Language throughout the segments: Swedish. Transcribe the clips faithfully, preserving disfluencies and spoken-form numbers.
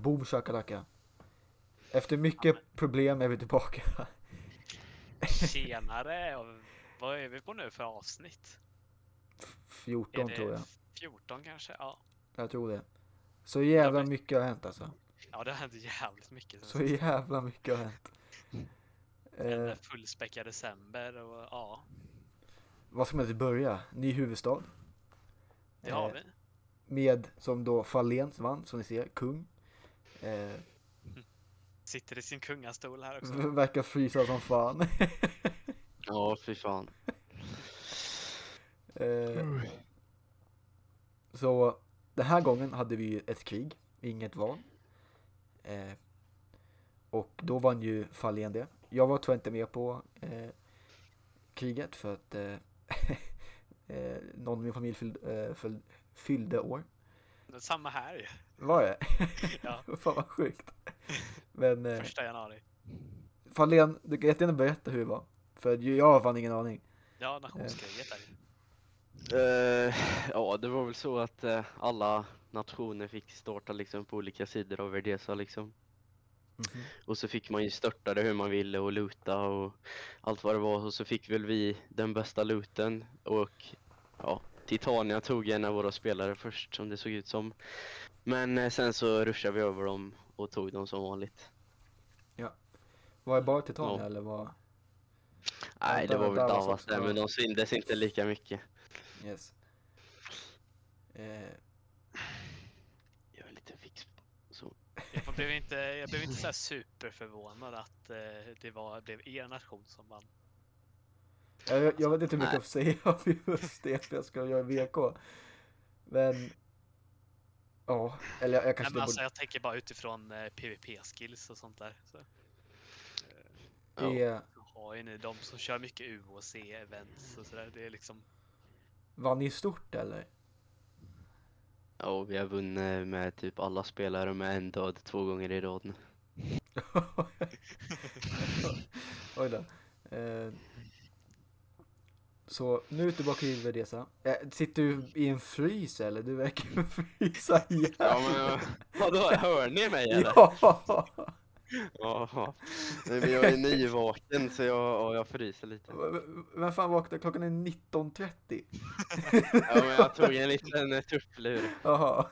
boom shakalaka. Efter mycket problem är vi tillbaka. Tjenare, och vad är vi på nu för avsnitt? fjorton Är tror det jag. fjorton kanske? Ja. Jag tror det. Så jävla blivit- mycket har hänt alltså. Ja, det har hänt jävligt mycket sen Så sist. jävla mycket har hänt. En Eh, fullspäckad december och ja, vad ska man inte börja? Ny huvudstad. det har Eh, vi. Med, som då Fahlén vann, som ni ser, kung. Eh, Sitter i sin kungastol här också. verkar frysa som fan. Ja, fy fan. eh, så den här gången hade vi ett krig, inget val. Eh, och då vann ju Fahlén det. Jag var tyvärr inte med på eh, kriget för att eh, eh, någon i min familj fyllde, eh, fyll, fyllde år. Det är samma här ju. Var det? Ja. Fan vad sjukt. Men eh, Första januari. Fahlén, du kan jättegärna berätta hur det var. För jag har fan ingen aning. Ja, nationskriget där ju. Uh, ja, det var väl så att uh, alla nationer fick starta liksom på olika sidor av Verdesa liksom. Mhm. Och så fick man ju störta det hur man ville och loota och allt vad det var. Och så fick väl vi den bästa looten. Och ja, Titania tog en av våra spelare först som det såg ut som. Men uh, sen så rushade vi över dem och tog dem som vanligt. Var det bara Titania Ja. eller var... Nej, det Dallas var väl Dallas också, där, ja. men de syndes inte lika mycket. Yes. Eh, Jag är en liten fix. Så. Jag blev inte, jag blev inte så här superförvånad att eh, det var, blev er nation som vann. jag, jag vet inte hur mycket Nej. att säga om just det, för jag ska göra V K. Men... Ja, eller jag, jag Nej, kanske... men det alltså, borde- jag tänker bara utifrån eh, PvP-skills och sånt där. Så. Ja. det Har ju ni de som kör mycket U O C-events och sådär. Det är liksom... Vann ni stort eller? Ja, och vi har vunnit med typ alla spelare med en död två gånger i rad nu. Oj då. Eh, så nu är vi tillbaka i Verdesa. Eh, sitter du i en frys eller? Du verkar frysa igen. Ja, men vadå, hör ni mig eller? Ja! Ja. Nej, men jag är nyvaken så jag, ja, jag fryser lite. Vem fan vaknade? Klockan är nitton trettio. Ja, men jag tog en liten eh, tupplur. Jaha.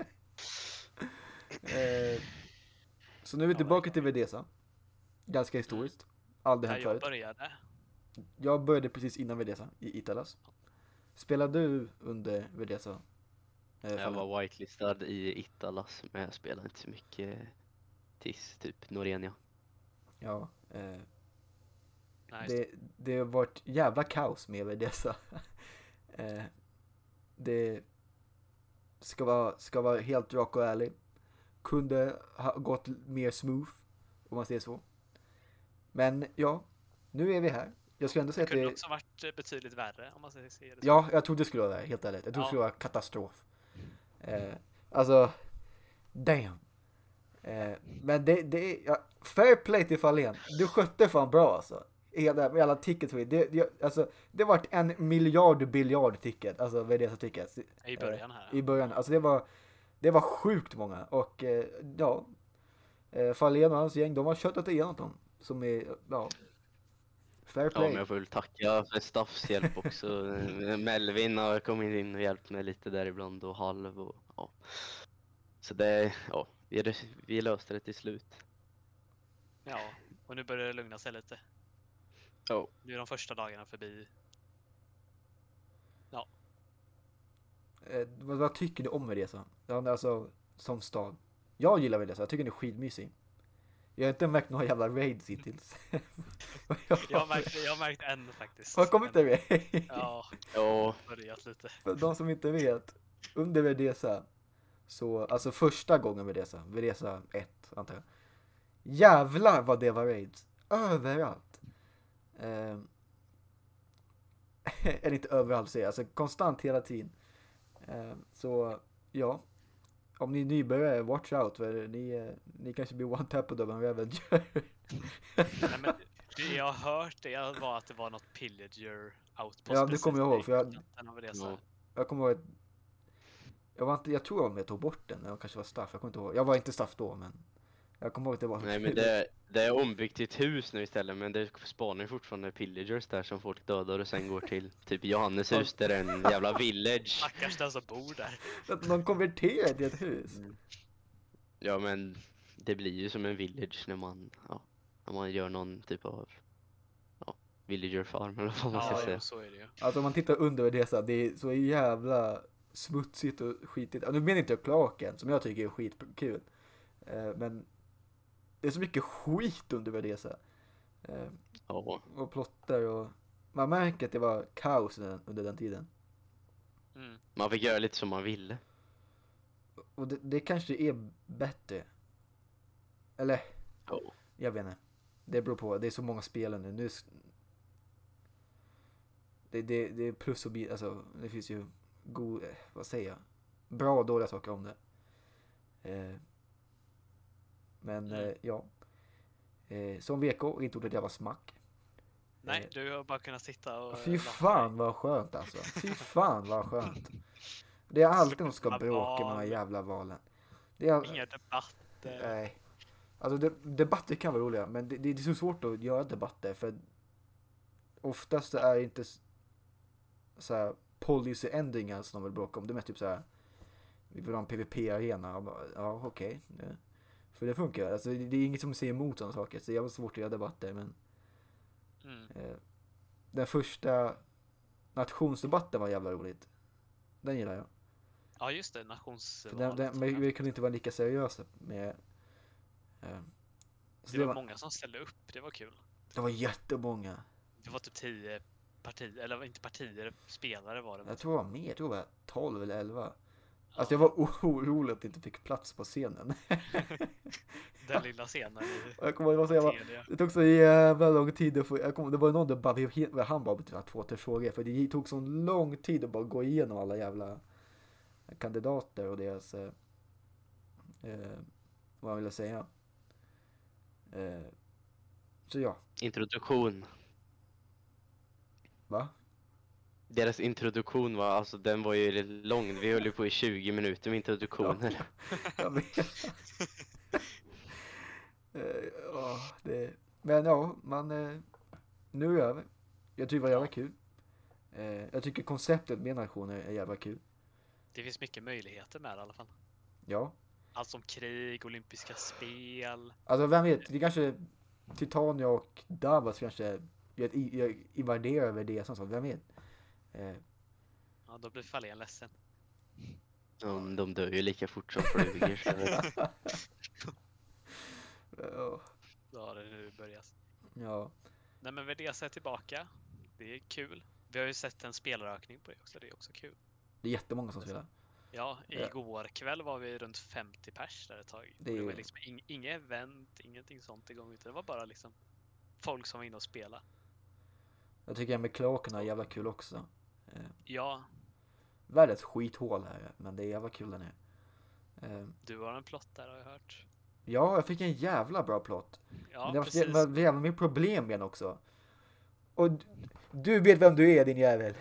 eh, så nu är vi Ja, tillbaka till Verdesa. Ganska historiskt. Aldrig Där hänt jag förut. började. Jag började precis innan Verdesa i Italas. Spelade du under Verdesa? Eh, Jag Fahlén? var whitelistad i Italas, men jag spelade inte så mycket tills typ Norenia. Ja. Eh, Nej, det, det har varit jävla kaos med Verdesa. eh, det ska vara, ska vara helt rak och ärlig. Kunde ha gått mer smooth, om man säger så. Men ja, nu är vi här. Jag skulle ändå säga det att kunde det... också varit betydligt värre om man säger så. Ja, jag trodde det skulle vara det, helt ärligt. Jag trodde det Ja. skulle vara katastrof. Eh, alltså, damn. Eh, men det, det är... Ja, fair play till Fahlén. Du skötte fan bra alltså. Hela, med alla tickets. Det, det, alltså, det var en miljard biljard ticket. Alltså, vad är det som tickets? I början här. I början. Alltså, det var... Det var sjukt många. Och eh, ja... Eh, Fahlén och hans gäng, de har köttat igenom dem. Som är, ja... Fair Ja, play. men jag får väl tacka för Staffs hjälp också. Melvin har kommit in och hjälpt mig lite där ibland och halv och ja. Så det, ja, vi, vi löste det till slut. Ja, och nu börjar det lugna sig lite. Ja. Nu är de första dagarna förbi. Ja, Eh, vad, vad tycker du om Verdesa? Ja, alltså, som stad. Jag gillar Verdesa, jag tycker den är skitmysig. Jag har inte märkt några jävla raids hittills. jag har märkt, jag har märkt en faktiskt. Har kommit En- det med? Ja, Ja, börjat lite. För de som inte vet, under Verdesa, så, alltså första gången Verdesa, Verdesa ett antar jag. Jävlar vad det var raids. Överallt. Eh, eller inte överallt säger jag, alltså konstant hela tiden. Eh, så, ja. Om ni är nybörjare, watch out, för ni, eh, ni kanske blir one-tapped av en Revenger. Nej, men det jag har hört det var att det var något pillager outpost. Ja, det kommer jag ihåg, för jag- Den var det så här. Ja. Jag kommer ihåg att Jag, var inte, jag tror om jag tog bort den. Jag kanske var straff. Jag kommer inte ihåg. Jag var inte straff då, men jag kommer ihåg att det var... Nej, men det, det är ombyggt till ett hus nu istället, men det spanar ju fortfarande pillagers där som folk dödar och sen går till typ Johannes hus där det är en jävla village. Stackars den som bor där. Att man konverterar till ett hus. Mm. Ja, men det blir ju som en village när man, ja, när man gör någon typ av ja, villager farm eller vad man ska Ja, säga. ja, så är det ju. Alltså om man tittar under det så här, det är så jävla smutsigt och skitigt. Nu menar inte jag klaken som jag tycker är skitkul. Eh, men det är så mycket skit under Verdesa. Eh, Ja. och plotter och man märker att det var kaos under den, under den tiden. Mm. Man fick göra lite som man ville. Och det, det kanske är bättre. Eller, Ja. jag vet inte. Det beror på, det är så många spel nu. nu s- det, det, det är plus och bi, alltså det finns ju god, eh, vad säger jag? Bra och dåliga saker om det. Eh, men Mm. eh, ja. Eh, som V K, inte gjort ett jävla smack. Nej, Eh, du har bara kunnat sitta och... Fy lata fan vad skönt alltså. Fy fan vad skönt. Det är alltid någon som ska Slippa bråka med de här val. jävla valen. Det är, dig. Inga debatter. nej. Alltså de, debatter kan vara roliga, men det, det är så svårt att göra debatter för oftast är det inte s- så här policyändringar som de vill bråka om. Det är mest typ så här vi vill ha en PvP-arena. Och bara, ja, okej. Okay. För det funkar. Alltså, det, det är inget som säger emot sådana saker. Så det är jävligt svårt att göra debatter, men Mm. eh, den första nationsdebatten var jävla roligt. Den gillar jag. Ja, just det. För Nationsvalet. den, den, men vi kunde inte vara lika seriösa med eh, så Det det, var var, många som ställde upp. Det var kul. det var jättemånga. Det var typ tio partier, eller inte partier, spelare var det. Jag tror det var mer, jag tror det var tolv eller elva. Ja, Alltså jag var orolig att det inte fick plats på scenen. den lilla scenen i Och jag kommer ihåg att jag var, Telia. det tog så jävla lång tid att få, jag kommer, det var någon där bara, vi, han bara typ två, tre frågor. För det tog så lång tid att bara gå igenom alla jävla kandidater och deras, eh, eh, vad vill jag säga. Eh, så ja, Introduktion. va? Deras introduktion var, alltså den var ju lång. Vi höll ju på i tjugo minuter med introduktioner. Jag vet. Eh, ja, det, men ja, man, eh, nu är det över. Jag tycker det var jävla kul. Eh, jag tycker konceptet med nationer är jävla kul. Det finns mycket möjligheter med det, i alla fall. Ja, Allt som krig, olympiska spel. alltså vem vet, det kanske Titania och Davos kanske gör ett i- gör- invaderar över det som sånt, vem vet. Eh, Ja, då blir Fahlén ledsen. Um, de dör ju lika fort som flugor. Så jag vet. ja, Då har det nu börjat. ja, Nej, men Verdesa är tillbaka. Det är kul. Vi har ju sett en spelarökning på det också. Det är också kul. det är jättemånga som spelar. Ja, Ja. igår kväll var vi runt femtio pers där ett tag. Det Det, är det ju- var liksom ing- inga event, ingenting sånt igång. Utan det var bara liksom folk som var inne och spela. Jag tycker med kloakerna är jävla kul också. Eh, Ja, världens skithål här, men det är jävla kul där nere. Eh, du har en plott där har jag hört. ja, jag fick en jävla bra plott. Ja, Men det var, precis. det var jävla mer problem med den också. Och d- du vet vem du är, din jävel.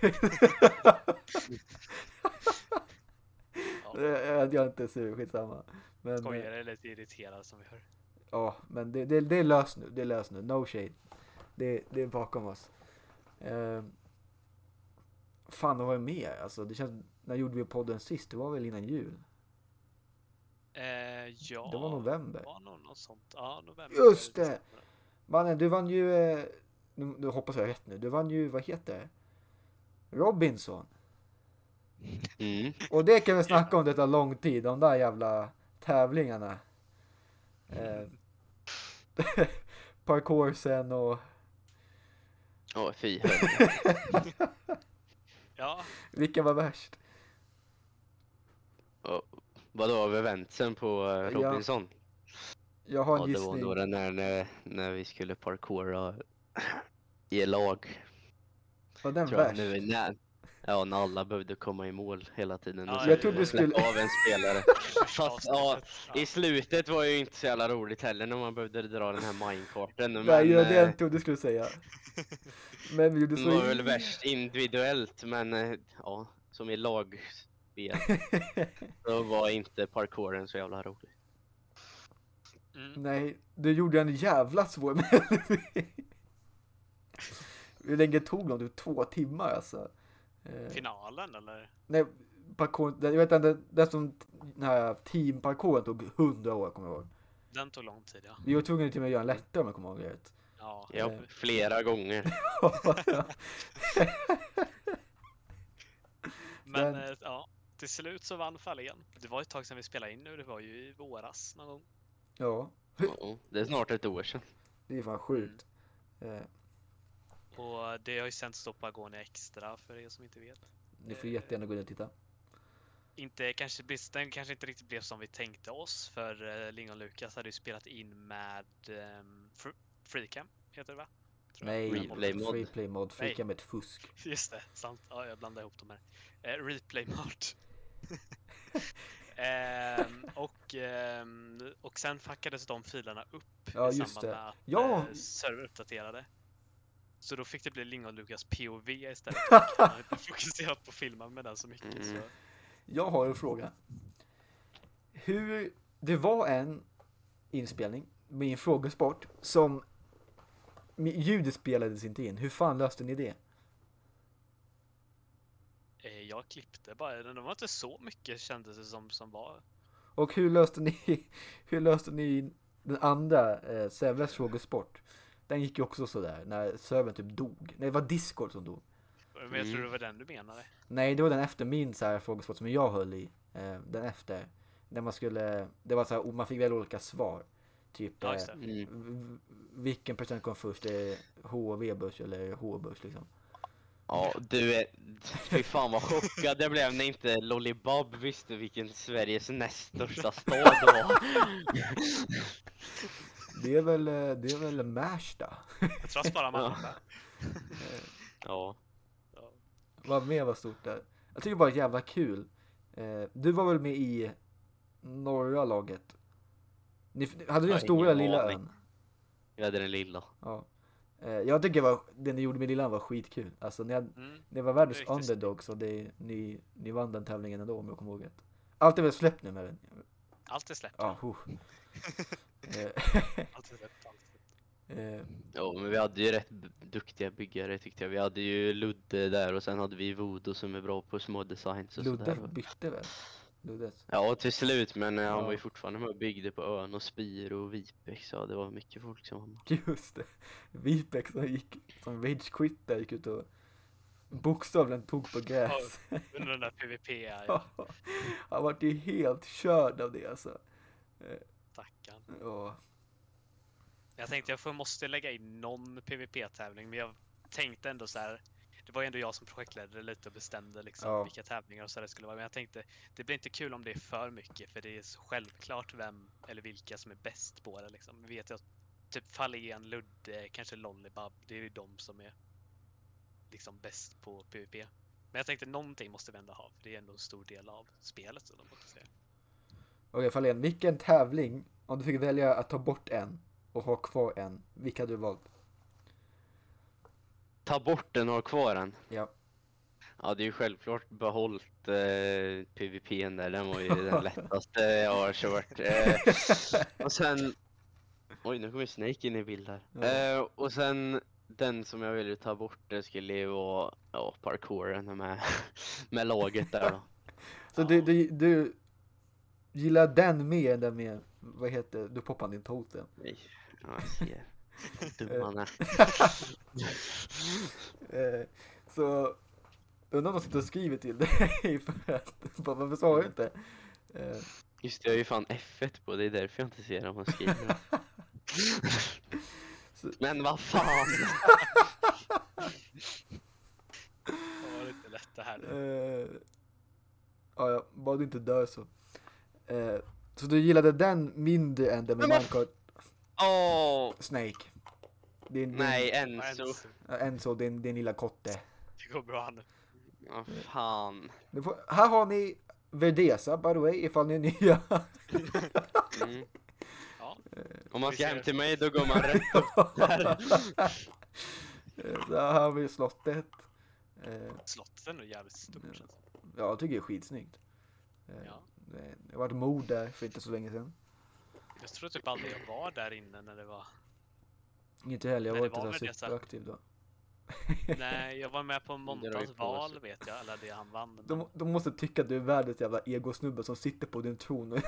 Ja, jag, jag är inte sur, skitsamma. Men, skojar eh, är lite irriterad som vi hör. ja, men det, det, det är löst nu. Det är löst nu. No shade. Det, det är bakom oss. Eh, fan, vad var det mer? Alltså, det känns, när gjorde vi podden sist? Det var väl innan jul? Eh, ja, Det var november. Det var nog något sånt. Ja, november. Just det! Mannen, du vann ju... Eh, nu, nu hoppas jag rätt nu. Du vann ju, vad heter det? Robinson. Mm. Och det kan vi snacka om detta lång tid. De där jävla tävlingarna. Eh, parkoursen och... Åh, fy. Ja, Vilka var värst? Och, vadå, av eventsen på eh, Ja. Robinson? Jag har Ja, en det var gissning. då den när, när, när vi skulle parkoura i lag. Var den Tror jag, värst? nu, när, ja, när alla behövde komma i mål hela tiden. Ja, Och jag så trodde du släppa skulle- av en spelare. Fast, ja, ja. i slutet var ju inte så jävla roligt heller när man behövde dra den här minecarten. Men Nej, det var det jag eh, inte trodde du skulle säga. Men vi gjorde det så... var väl värst individuellt, men eh, ja, som i lag spel. Då var inte parkouren så jävla rolig. Mm. Nej, du gjorde en jävla svår Melody. Hur länge tog de? Två timmar alltså. Eh, Finalen eller? nej, parkour, jag vet inte, det som den här teamparkouren tog hundra år, kommer jag ihåg. Den tog lång tid, ja. Vi var tvungna till och med att göra en lättare, om jag kommer ihåg rätt. Ja. Ja, Eh. flera gånger. Men Den- eh, ja, till slut så vann Fahlén. Det var ett tag sedan vi spelade in nu, det var ju i våras någon gång. Ja, Ja, det är snart ett år sedan. det är fan sjukt. Eh, Och det har ju sänts då på Agonia Extra för er som inte vet. ni får jättegärna gå in och titta. Inte, kanske, den kanske inte riktigt blev som vi tänkte oss, för eh, Lingon Lukas hade ju spelat in med um, Freecam, heter det va? Tror jag. Nej, Replay mod. Replay mod. Fika med ett fusk. Just det, sant. Ja, jag blandar ihop dem här. Eh, replay mod. Ehm, och, ehm, och sen fuckades de filerna upp Ja, i just samband det. med att Ja. eh, servern uppdaterade. Så då fick det bli Lingon Lukas P O V istället. Han har inte fokuserat på filmen med den så mycket. Mm. Så. Jag har en fråga. Hur, det var en inspelning med en frågesport som ljudet spelades inte in. Hur fan löste ni det? Eh, jag klippte bara, det var inte så mycket kändes det som, som var. Och hur löste ni hur löste ni den andra eh, Sävles frågesport? Den gick ju också så där när servern typ dog. Nej, det var Discord som dog. Men jag Mm. tror det var den du menade. Nej, det var den efter min så här frågesport som jag höll i. Eh, den efter. Där man skulle, det var så här, man fick välja olika svar. Typ Ja, just eh, det. Mm. v- vilken procent kom först? Eh, H V-börs eller H-börs liksom. Ja, du är... Fy fan vad chockad jag blev när inte Lollibob visste vilken Sveriges näst största stad var. Det är väl, eh, det är väl Märsta. Jag tror jag sparar man Ja. Ja. Ja. Vad mer var stort där? Jag tycker bara jävla kul. Eh, du var väl med i norra laget? Ni, hade du Ja, den stora ingen lilla aning. ön? Jag hade den lilla. Ja. Eh, jag tycker var, det ni gjorde med lilla ön var skitkul. Alltså ni, hade, Mm. ni var världens Riktigt underdogs och det, ni, ni vann den tävlingen ändå, om jag kommer ihåg rätt. Allt är väl släppt nu med den? Allt är släppt. Ja, huh. Eh, Allt är släppt. Allt är släppt. eh, Ja, men vi hade ju rätt b- duktiga byggare tyckte jag. Vi hade ju Ludde där och sen hade vi Voodoo som är bra på små designs och Ludde sådär. bytte väl? Luddes. Ja, till slut, men eh, han Ja. var ju fortfarande med och byggde på ön och Spir och Vipex, så det var mycket folk som var med. Just det. Vipex som gick som rage quit där, gick ut och bokstavligen tog på gräs. Under den där PVP Ja. Han vart ju helt körd av det alltså. stackarn. Ja. Jag tänkte jag får, måste lägga in någon PVP-tävling, men jag tänkte ändå så här. Det var ju ändå jag som projektledde lite och bestämde liksom Ja. vilka tävlingar och så det skulle vara. Men jag tänkte det blir inte kul om det är för mycket, för det är så självklart vem eller vilka som är bäst på det liksom. Vi vet ju att typ Fahlén, Ludde, kanske Lollibob, det är ju de som är liksom bäst på PVP. Men jag tänkte någonting måste vi ändå ha, för det är ändå en stor del av spelet. Så de måste säga. Okej, Fahlén, vilken tävling, om du fick välja att ta bort en och ha kvar en, vilka hade du valt? Ta bort den och ha kvar den. Ja. Ja, det är ju självklart behållit eh, PVP'n där. Den var ju den lättaste jag har kört. Eh, och sen... Oj, nu kommer Snake in i bild här. Ja. Eh, och sen den som jag ville ta bort, det skulle ju vara ja, parkouren med, med laget där då. Så du, du, du gillar den mer än den med, vad heter, du poppar din totem. Nej, ja, jag ser. Vad dum han är. Eh, så undrar om de sitter och skriver till dig för att, varför sa du inte? Eh, Just det, jag har ju fan F ett på, det är därför jag inte ser om han skriver. Så- Men vad fan! Det var lite lätt det här nu. eh, ja, ja, bara du inte dör så. Eh, så du gillade den mindre än den med Men- Minecraft Åh! Snake? Din, Nej, din, Enzo. ja, Enzo, din, din lilla kotte. Det går bra nu. Ja, fan. Du får, här har ni Verdesa, by the way, ifall ni är nya. Mm. Ja. Om man Vi ska ser- hem till mig, då går man rätt upp där. Så här har vi slottet. Eh, Slottet är nog jävligt stort. Känns det. ja, jag tycker det är skitsnyggt. Eh, Ja. det, det har varit mord där för inte så länge sedan. Jag tror typ aldrig jag var där inne när det var. Inte heller, jag Men var det inte var så väl det så- superaktiv då. Nej, jag var med på Det drar ju Montas på val sig. vet jag, eller det han vann. Men... De, de måste tycka att du är världens jävla egosnubbe som sitter på din tron.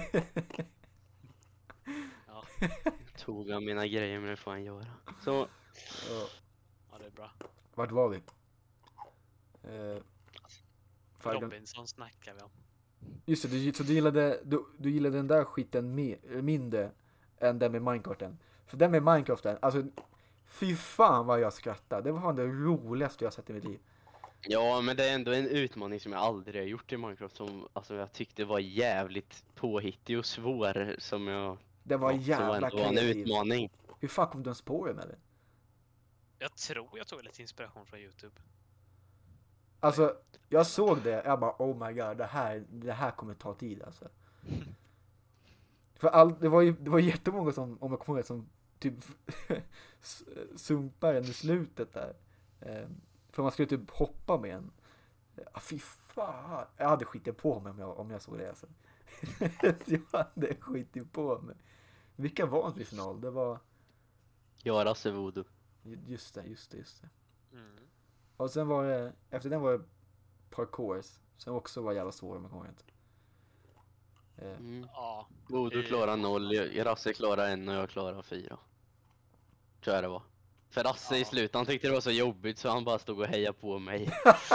Ja, Tog av mina grejer, men det får han göra. Så, Ja, ja, det är bra. vart var vi? Eh, Five- Robinson snackar vi om. Just det, du, så du gillade, du, du gillade den där skiten mer, mindre än den med Minecraften. För den med Minecraften, alltså fy fan vad jag skrattade. Det var fan det roligaste jag sett i mitt liv. ja, men det är ändå en utmaning som jag aldrig har gjort i Minecraft som alltså, jag tyckte var jävligt påhittig och svår som jag Det var ja, som jävla ändå var en kreativt. utmaning. Hur fan kom du ens på den eller? Jag tror jag tog lite inspiration från YouTube. Alltså, jag såg det, jag bara oh my god, det här, det här kommer ta tid alltså. För all, det var ju det var jättemånga som, om jag kommer ihåg det, som typ sumpar en i slutet där. Eh, för man skulle typ hoppa med en. Ah, fy fan. Jag hade skitit på mig om jag, om jag såg det alltså. Jag hade skitit på mig. Vilka var inte i final? Det var, Göra sig voodoo. just det, just det, just det. Mm. Och sen var det, efter den var det parkours. Som också var jävla svår om jag kommer ihåg det. Eh, Mm. Ja, Voodoo klarar noll, jag- Rasse klarar en och jag klarar fyra. Tror jag det var. För Rasse i Ja. slutet, han tyckte det var så jobbigt så han bara stod och hejade på mig.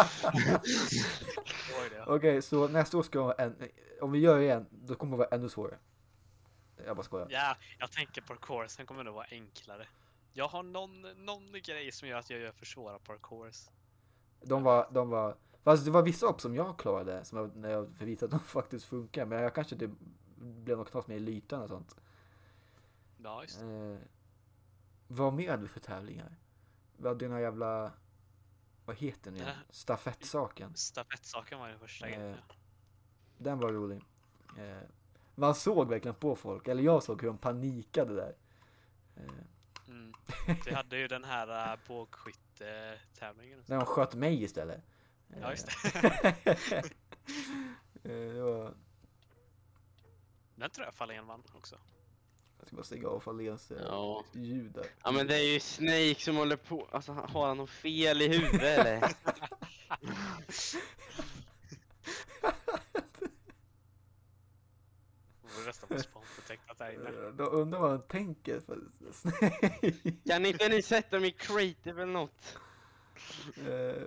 det var ju det. Okej, så nästa år ska vara en, om vi gör det igen, då kommer det vara ännu svårare. Jag bara skojar. Ja, jag tänker parkour, sen kommer det vara enklare. Jag har någon, någon grej som gör att jag gör för svåra parkours. De var, de var, fast det var vissa upp som jag klarade, som jag, när jag förvisade att de faktiskt funkar, men jag kanske det blev något knas med i lytan och sånt. Ja, just det. Eh, vad mer hade vi för tävlingar? Vi hade den här jävla, vad heter den igen? Äh. Stafettsaken. Stafettsaken var den första Eh, grejen. Den var rolig. Eh, man såg verkligen på folk, eller jag såg hur de panikade där. Eh, Mm. Vi hade ju den här uh, bågskyttetävlingen. när de sköt mig istället. Ja, just det. eh, det var... Den tror jag Fahlén vann också. Jag ska bara stänga av Fahléns eh, Ja. ljud där. Ja men det är ju Snake som håller på, alltså har han något fel i huvudet eller? Vore nästan på sponsortecknat där inne. Eh, Då undrar vad han tänker. För... Kan inte ni sätta mig i creative eller något? Eh,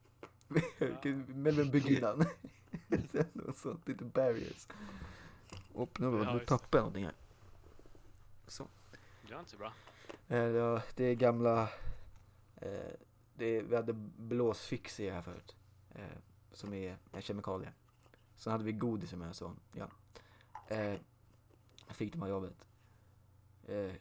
Melvin Beginnan. Något sånt, lite barriers. Och nu, Ja, nu just tappar jag någonting här. Så. Det var inte så bra. Eh, ja, det är gamla... Eh, det är, vi hade blåsfixie här förut. Eh, som är en kemikalie. Sen hade vi godis med så. Ja. Eh, jag fick de här jobbet. Eh,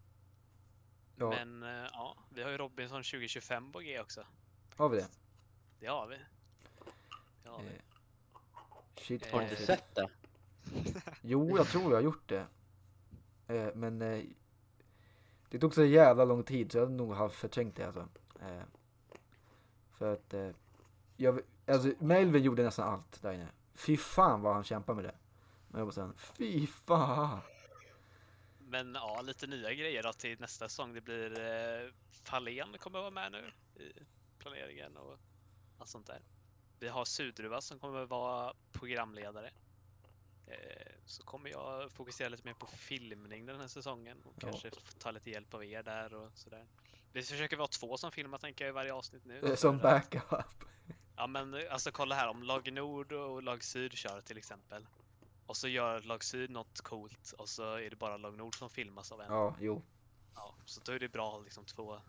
ja, Men uh, ja, vi har ju Robinson tjugo tjugofem på G också. har vi det? Det har vi. Det har vi. Eh, shit. Eh, Har du inte shit. sett det? Jo, jag tror jag har gjort det. Eh, men eh, det tog så jävla lång tid så jag hade nog haft förträngt det alltså. Eh, för att eh, jag, alltså Melvin gjorde nästan allt där inne. Fy fan vad han kämpade med det. Men jag bara sen, fy fan. Men ja, lite nya grejer då till nästa säsong. Det blir eh, Fahlén kommer vara med nu i planeringen och allt sånt där. Vi har Sudruva som kommer vara programledare. Eh, så kommer jag fokusera lite mer på filmning den här säsongen och Ja. kanske ta lite hjälp av er där och sådär. Vi försöker vara två som filmar tänker jag i varje avsnitt nu. Eh, Som För att- backup. Ja men alltså kolla här om lag Nord och lag Syd kör till exempel. Och så gör lag Syd något coolt och så är det bara lag Nord som filmas av en. Ja, jo. Ja, så då är det bra liksom två.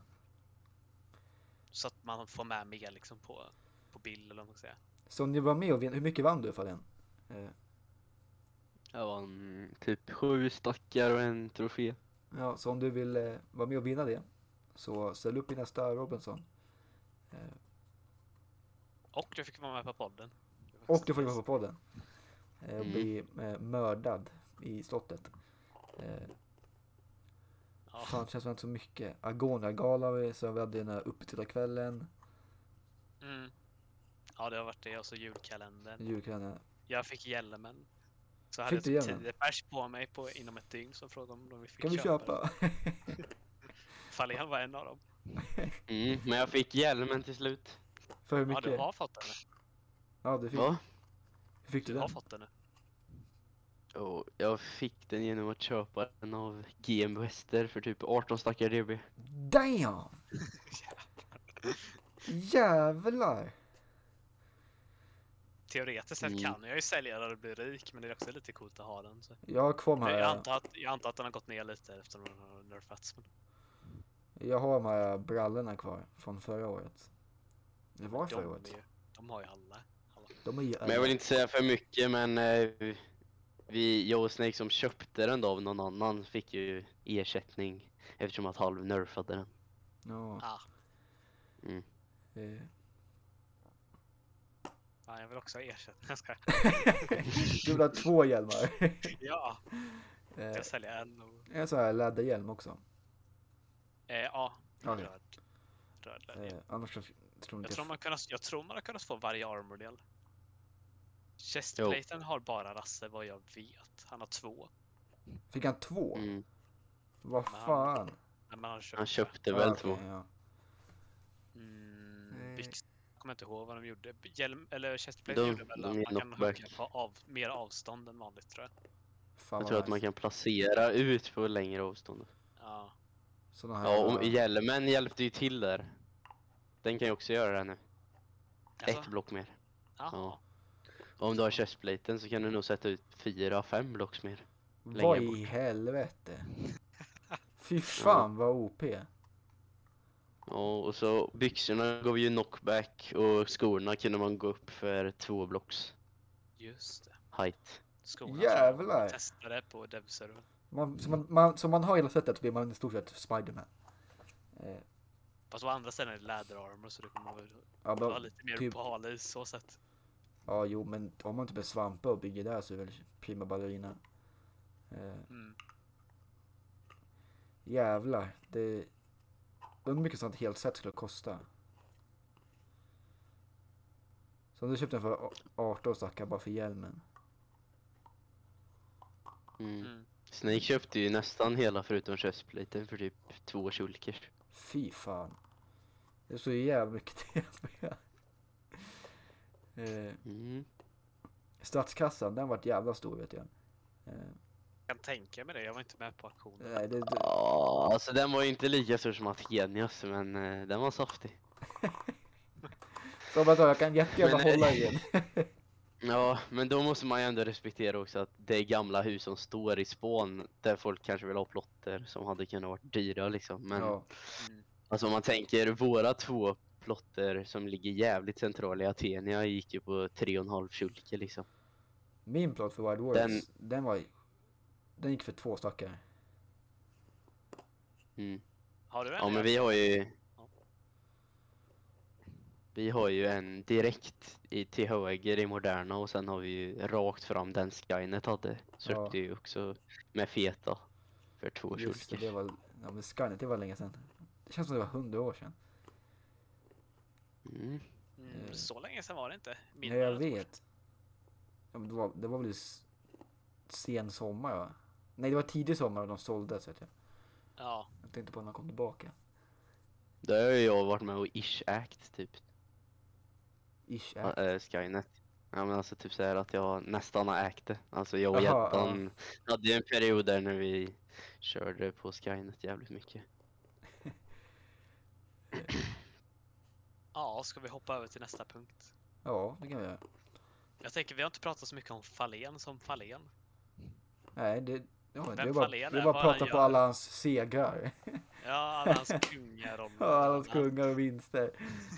Så att man får med mer liksom på, på bild eller vad man ska säga. Så om ni var med och vin- hur mycket vann du för den? Eh, Jag vann typ sju stackar och en trofé. ja, så om du vill eh, vara med och vinna det så ställ upp i nästa Robinson. Eh, Och du fick vara med på podden. och du får vara på podden. Eh, och Mm. bli eh, mördad i slottet. Eh, Ja, Fan, det känns som inte så mycket. Agona-gala vi- så vi hade den här upptittarkvällen. mm. Ja det har varit det och så julkalendern. Julkalendern. Jag fick hjälmen. Så Fick hade du jag typ hjälmen? tio pers på mig på, inom ett dygn som frågade om de fick Kan vi köpa den. köpa? Fahlén var en av dem. Mm, men jag fick hjälmen till slut. För hur Ja, mycket? du har fått den nu. Ja, du fick. Va? Hur fick du, Du har den? fått den nu. Och jag fick den genom att köpa den av G M Wester för typ arton stackar D B. Damn! Jävlar! Teoretiskt sett Mm. kan jag ju sälja den och bli rik, men det är också lite coolt att ha den. Så. Jag har kvar de Jag, här, antar att, jag antar att den har gått ner lite efter att den har nerfats. Men jag har de här brallorna kvar från förra året. Det var de, förra är året. ju, de har ju alla. alla. De är ju Men jag vill inte säga för mycket, men eh, vi, jag och Snake som köpte den då av någon annan fick ju ersättning eftersom att Halv nerfade den. Ja. Ah, Mm. eh. ja, jag vill också ha ersättning. Jag ska. Du vill ha två hjälmar. Ja, eh. jag säljer en och... En sån här läderhjälm också. Eh, ja, Okej. röd. Röd läder. Eh, annars så tror jag Jag inte tror, man kunnat, jag tror man har kunnat få varje armordel. Jo. Chestplaten har bara Rasse vad jag vet. Han har två. Fick han två? Mm. Vad Men han- fan? Men man har köpt Han det. köpte Ja, väl okej, två. ja. Mm, Nej. byx- jag kommer inte ihåg vad de gjorde. Hjälm, eller chestplate De- gjorde väl de att ger man kan knockback. hugga på av, mer avstånd än vanligt tror jag. Fan Jag vad tror att man nice. kan placera ut på längre avstånd. Ja. Såna här, Ja, och eh, hjälmen hjälpte ju till där. Den kan ju också göra det nu. Alltså, Ett block mer. jaha. Ja. Och om du har chestplaten så kan du nog sätta ut fyra, fem blocks mer. vad längre i bort. helvete? Fy fan vad O P. Ja, och så byxorna gav ju knockback och skorna kunde man gå upp för två blocks Just det. height. Skorna Jävlar. tror jag testade på devserver. Man, så, man, man, så man har hela sättet så blir man i stort sett Spiderman. Eh, Fast å andra sidan är det läderarmor så det kommer väl ja, vara men, lite mer typ- på hal is så sätt. ja, jo, men om man typ är svampa och bygger där så är det väl prima ballerina. Eh, Mm. jävlar. Det... Undrar hur mycket sånt helt set skulle kosta. Så om du köpte den för arton stackar bara för hjälmen. Mm. Mm. Snake köpte ju nästan hela förutom chestplaten för typ två shulkers. Fy fan. Det är så jävla mycket T P. eh, Mm. statskassan, den vart jävla stor vet jag. Eh, Jag kan tänka mig det, jag var inte med på auktionen. nej, det, det, Ja, alltså den var ju inte lika stor som Athenias, men eh, den var saftig. så bara, jag kan jättegärna Men, eh, hålla i den. Ja, men då måste man ju ändå respektera också att det är gamla hus som står i spån där folk kanske vill ha plotter som hade kunnat varit dyra liksom. Men Ja, Mm. alltså om man tänker våra två plotter som ligger jävligt centrala i Athenia gick ju på tre och en halv shulker liksom. min plåt för Wild Wars, Den- den, var den gick för två stackar. Mm. Har du en? Ja, men vi har ju Ja. vi har ju en direkt i till höger i Moderna och sen har vi ju rakt fram den Skynet hade. Så Ja. det är ju också med feta för två Just det, shulkers. det var, ja men Skynet, det var länge sedan. Det känns som det var hundra år sedan. Mm. Mm, Eh. så länge sedan var det inte. Nej, jag än ett år vet. Ja, men det, var, det var väl s- sen sommar va? Nej, det var tidig sommar och de sålde så att jag, sedan. Ja. jag tänkte på när de kom tillbaka. Där har ju jag varit med och ish-act typ. Ish, Ja, äh. äh, Skynet. Ja men alltså typ såhär att jag nästan har ägt det. Alltså jag och Jaha, Gäddan hade ju en period där när vi körde på Skynet jävligt mycket. Ja, ska vi hoppa över till nästa punkt? Ja, det kan vi göra. Jag tänker, vi har inte pratat så mycket om Fahlén som Fahlén. Nej, det, ja, det är Vem bara, Fahlén det är är, bara vad att prata han på gör. alla hans segrar. Ja, alla hans kungaroller. Ja, alla hans kungar och vinster.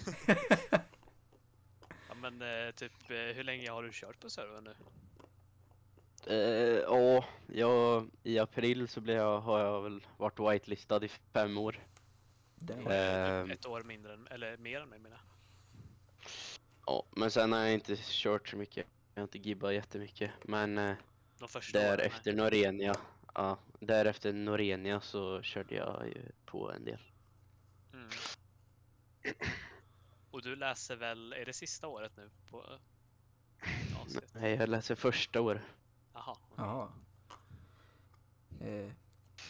Ja, men eh, typ, eh, hur länge har du kört på servern nu? Eh, ja, jag, i april så blev jag, har jag väl varit whitelistad i fem år. Damn. Då är det Ehm. typ ett år mindre än, eller mer än mig menar jag. Ja, men sen har jag inte kört så mycket. Jag har inte gibbat jättemycket. Men eh, De första åren. därefter Norenia, ja, därefter Norenia så körde jag ju på en del. Mm. Och du läser väl, är det sista året nu? På, gymnasiet? Nej, jag läser första år. Jaha. okej. Jaha. Eh,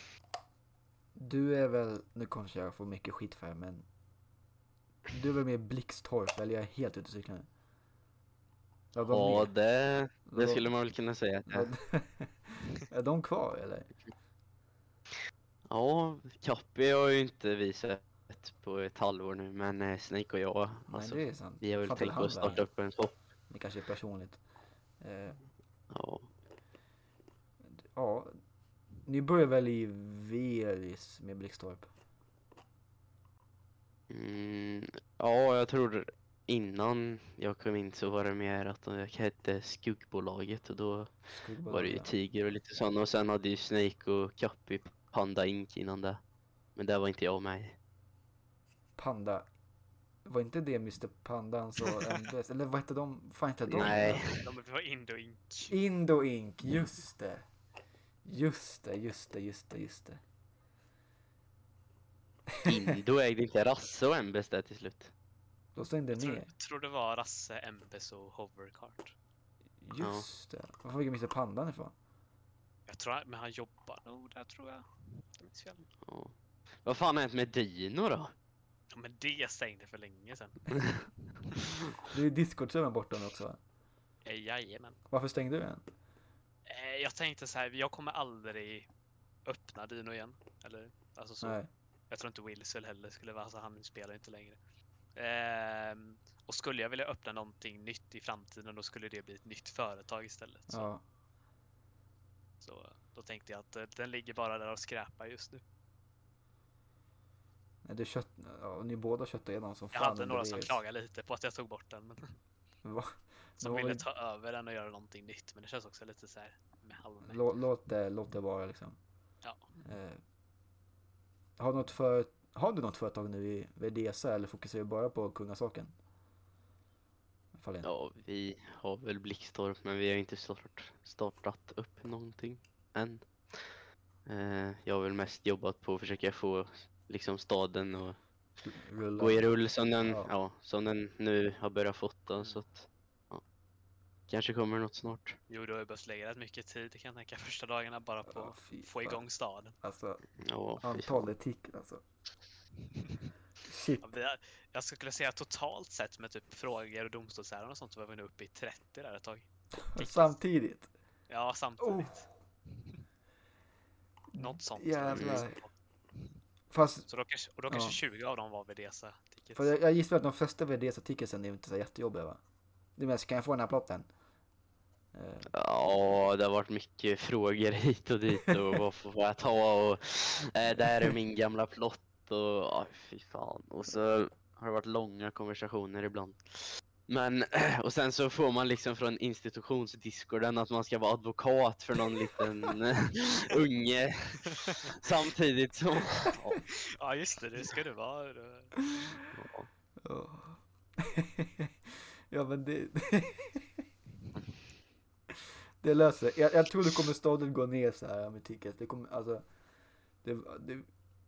du är väl, nu kanske jag får mycket skit för det, men du är väl med Blixtorp, eller jag är helt ute och cyklar nu. Var de Ja, med? det, Var det de- skulle man väl kunna säga. att var- det- Är de kvar eller? Ja, Kappi har ju inte vi sett på ett halvår nu, men eh, Snake och jag, Nej, alltså, det är sant. vi har väl Fattar tänkt han att starta väl? upp en shop. Det kanske är personligt. Eh, Ja, ja, ni börjar väl i Veris med Blixtorp? mm, ja, jag tror innan jag kom in så var det mer att de hette Skuggbolaget och då var det ju Skuggbolaget. Tiger och lite sådana och sen hade ju Snake och Kappi Panda Inc innan det. Men där var inte jag med. Panda. Var inte det mister Pandans och M B S? Eller vad hette de? Fan hette de? Nej. De var Indo Inc. Indo Inc. Just det. Just det, just det, just det, just det. Indo ägde inte Rasse och M B S där till slut. Då stängde Jag ner. tror, tror det var Rasse, M B S och Hovercart. Just det. Var fick mister Pandan ifrån? Jag tror, men han jobbar nog där tror jag. Jag minns fel. Ja. Vad fan har hänt med Dino då? Ja, men det stängde för länge sedan. Det är Discord-servern borta nu också va? Eh, Jajamän. Varför stängde du den? Eh, Jag tänkte så här, jag kommer aldrig öppna Dino igen. Eller, alltså så. Nej. Jag tror inte Wilsel heller skulle vara, så han spelar inte längre. Ehm, och skulle jag vilja öppna någonting nytt i framtiden, då skulle det bli ett nytt företag istället. Så, Ja. så då tänkte jag att eh, den ligger bara där och skräpar just nu. Nej, det kött... Ja, ni båda köttade igenom som Jag fan. hade under några som Veris. klagade lite på att jag tog bort den, men Va? som Då var ville det- ta över den och göra någonting nytt. Men det känns också lite så här med halvmätt. Lå, låt, det, låt det vara liksom. Ja. Eh, har, något för, har du något företag nu i V D S eller fokuserar du bara på kungasaken? Fall igen. Ja, vi har väl Blixtorp men vi har inte start, startat upp någonting än. Eh, jag har väl mest jobbat på att försöka få liksom staden och Rulla. gå i rull som den, Ja. ja. som den nu har börjat fått då, så att ja. Kanske kommer något snart. Jo, du har ju behövt lägga rätt mycket tid, kan jag tänka, första dagarna bara på Ja, att fy få fan. igång staden. Alltså, Ja, fy fan. antalet tick alltså. Shit. Ja, vi har, jag skulle säga totalt sett med typ frågor och domstolsärenden och sånt, så var vi nu uppe i trettio där ett tag. Samtidigt. Ja, samtidigt. Oh. Något sånt. Jävlar. Fast Så då kanske, och då kanske Ja. tjugo av dem var V D S-tickets. för jag, jag gissar att de flesta V D S-artikelsen är inte så jättejobbiga va? Det är mest, kan jag få den här plotten? Eh, Ja, det har varit mycket frågor hit och dit och vad får jag ta och eh, där är min gamla plott och ja, fy fan. Och så har det varit långa konversationer ibland. Men, och sen så får man liksom från institutionsdiscorden att man ska vara advokat för någon liten unge samtidigt som... Ja, Ja, just det, det ska det vara. ja. ja. Ja men det... det löser sig. jag, jag tror det kommer stadigt gå ner så här med tickets. Det kommer, alltså... Det, det,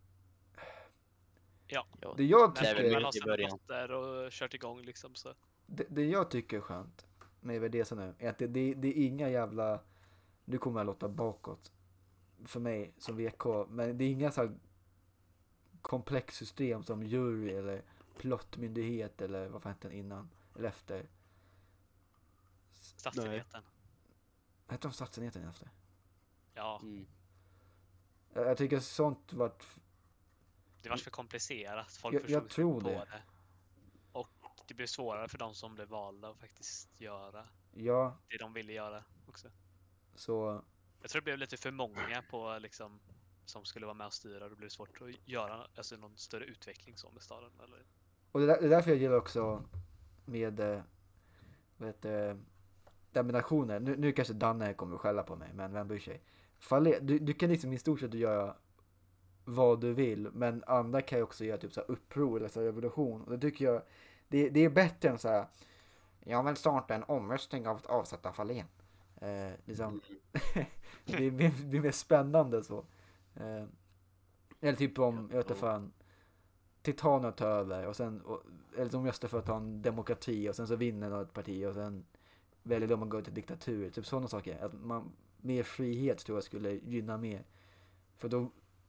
Ja, Ja. det jag Det är väl tycker... man har mycket i sina början. plotter och kört igång liksom så. Det, det jag tycker är skönt med V D S nu är att det, det, det är inga jävla... Nu kommer jag låta bakåt för mig som V K, men det är inga så här komplex system som jury eller plottmyndighet eller vad fan hette den innan eller efter. Statsenheten. Hette de statsenheten efter? Ja, Mm. Jag, jag tycker sånt vart... det var för komplicerat. Folk Jag- jag förstod sig tror på det. det. Och det blev svårare för de som blev valda att faktiskt göra Ja, det de ville göra också. så... Jag tror det blev lite för många på liksom som skulle vara med och styra. Det blev svårt att göra alltså, någon större utveckling så med staden. Eller? Och det, där, det är därför jag gillar också med... eh, Vad heter laminationer. Nu, nu kanske Danne kommer att skälla på mig, men vem bryr sig? Falle, du, du kan liksom i stort sett göra vad du vill, men andra kan ju också göra typ så här uppror eller så här revolution. Och det tycker jag, det, det är bättre än så här. Jag vill starta en omröstning av att avsätta Fahlén. Eh, liksom, det, är, mer- det är mer spännande så. Eh, eller typ om, jag vet inte fan, Titaner tar över och sen, och, eller de röstar för att ha en demokrati och sen så vinner något parti och sen väljer de att gå till diktatur. Typ sådana saker. Att man, mer frihet tror jag skulle gynna mer. För då,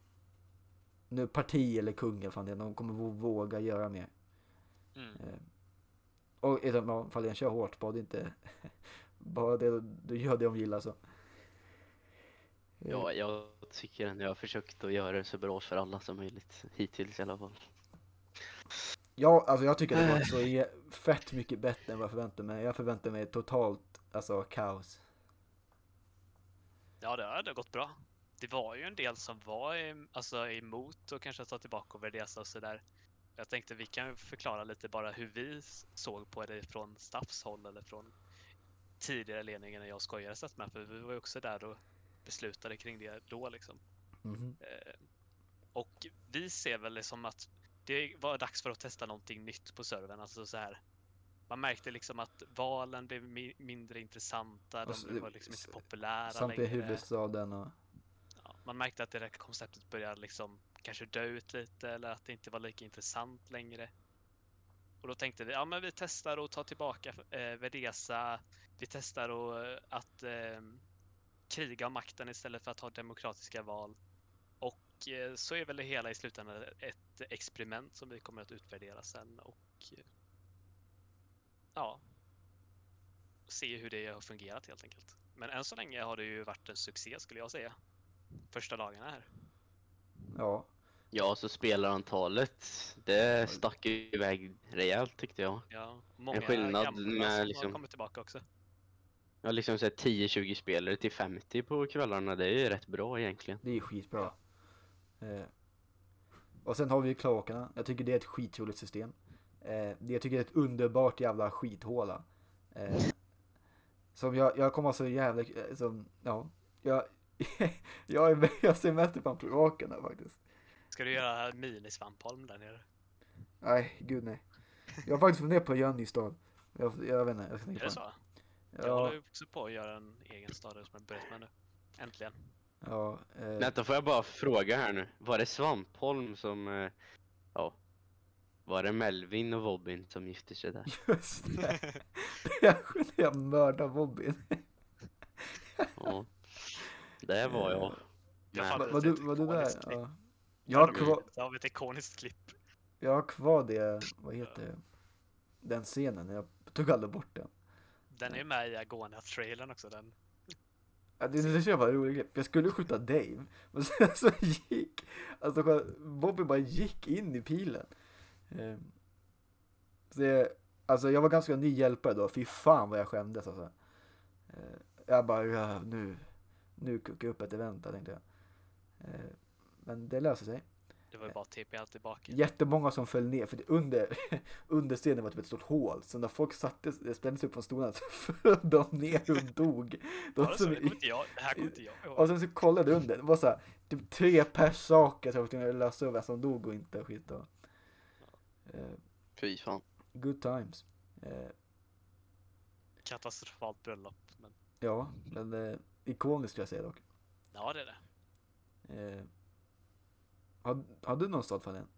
nu parti eller kung eller fan det, de kommer våga göra mer. Mm. Eh, och ifall jag kör hårt, bara det inte bara det, du gör det de gillar så. Eh, Ja, jag tycker ändå jag har försökt att göra det så bra för alla som möjligt. Hittills i alla fall. Ja, alltså jag tycker det var så är fett mycket bättre än vad jag förväntade mig. Jag förväntade mig totalt, alltså kaos. Ja, det har gått bra. Det var ju en del som var em- alltså, emot och kanske ta tillbaka över det och sådär. Jag tänkte vi kan förklara lite bara hur vi s- såg på det från Staffs håll eller från tidigare ledningen när jag skojade satt med. För vi var ju också där och beslutade kring det då liksom. Mhm. Eh, och vi ser väl det som att det var dags för att testa någonting nytt på servern. Alltså så här. Man märkte liksom att valen blev mi- mindre intressanta, Och de så- var liksom inte populära Samt i längre. huvudstaden och Ja, man märkte att det där konceptet började liksom kanske dö ut lite eller att det inte var lika intressant längre. Och då tänkte vi, ja men vi testar att ta tillbaka eh, Vedesa. Vi testar att, att eh, kriga om makten istället för att ha demokratiska val. Och eh, så är väl det hela i slutändan ett experiment som vi kommer att utvärdera sen och eh, ja, se hur det har fungerat helt enkelt. Men än så länge har det ju varit en succé skulle jag säga. Första dagarna här. ja. Ja, så spelarantalet, det stack ju iväg rejält tyckte jag. Ja, många skillnad gamla med som har liksom- kommit tillbaka också. Jag har liksom sett tio tjugo spelare till femtio på kvällarna, det är ju rätt bra egentligen. Det är skitbra. Eh, och sen har vi ju kloakerna. Jag tycker det är ett skitroligt system. Eh, det jag tycker är ett underbart jävla skithåla. Eh, som jag, jag kommer så jävla, eh, som, ja, jag, jag, är, jag ser mest på kloakerna faktiskt. Ska du göra minisvampholm där nere? Nej, gud nej. Jag har faktiskt funderat på att göra en ny stad. Jag, jag vet inte, jag ska tänka Är det på så? det. Jag håller Ja, ju också på att göra en egen stad som jag börjat med nu. Äntligen. ja, eh, Vänta, får jag bara fråga här nu. Var det Svampholm som, eh, ja, var det Melvin och Robin som gifte sig där? just det. Jag jag mördar Bobbin. Ja, det var jag. Jag Men- fan Var, det var, är du, ett var du där? ikoniskt klipp. Ja. Jag har Ja, kvar, det har vi ett ikoniskt klipp. jag har kvar det, vad heter det? Den scenen, jag tog aldrig bort den. Den är ju med i Agona-trailern också. Den. Ja, det det var roligt. Jag skulle skjuta Dave, men sen så gick, alltså Bobby bara gick in i pilen. Eh, Så det, alltså jag var ganska ny hjälpare då, fy fan vad jag skämdes alltså. Eh, Jag bara, ja, nu, nu kuckar jag upp ett event där, tänkte jag. Eh, Men det löser sig. Det var ju bara T P allt tillbaka. Jättemånga som föll ner, för det under, under scenen var typ ett stort hål. Så när folk satte, ställde sig upp från stolarna så föll de ner och dog. De Ja, det, så, som, det, kommer inte jag, det här kommer inte jag ihåg. och sen så kollade jag under, det var så här, typ tre pers saker som jag kunde lösa över som dog och inte skit och, eh, Fy fan. good times. Eh, Katastrofalt bröllop. Men ja, men eh, ikoniskt skulle jag säga dock. ja, det är det. Eh, har, har du någon stad för den?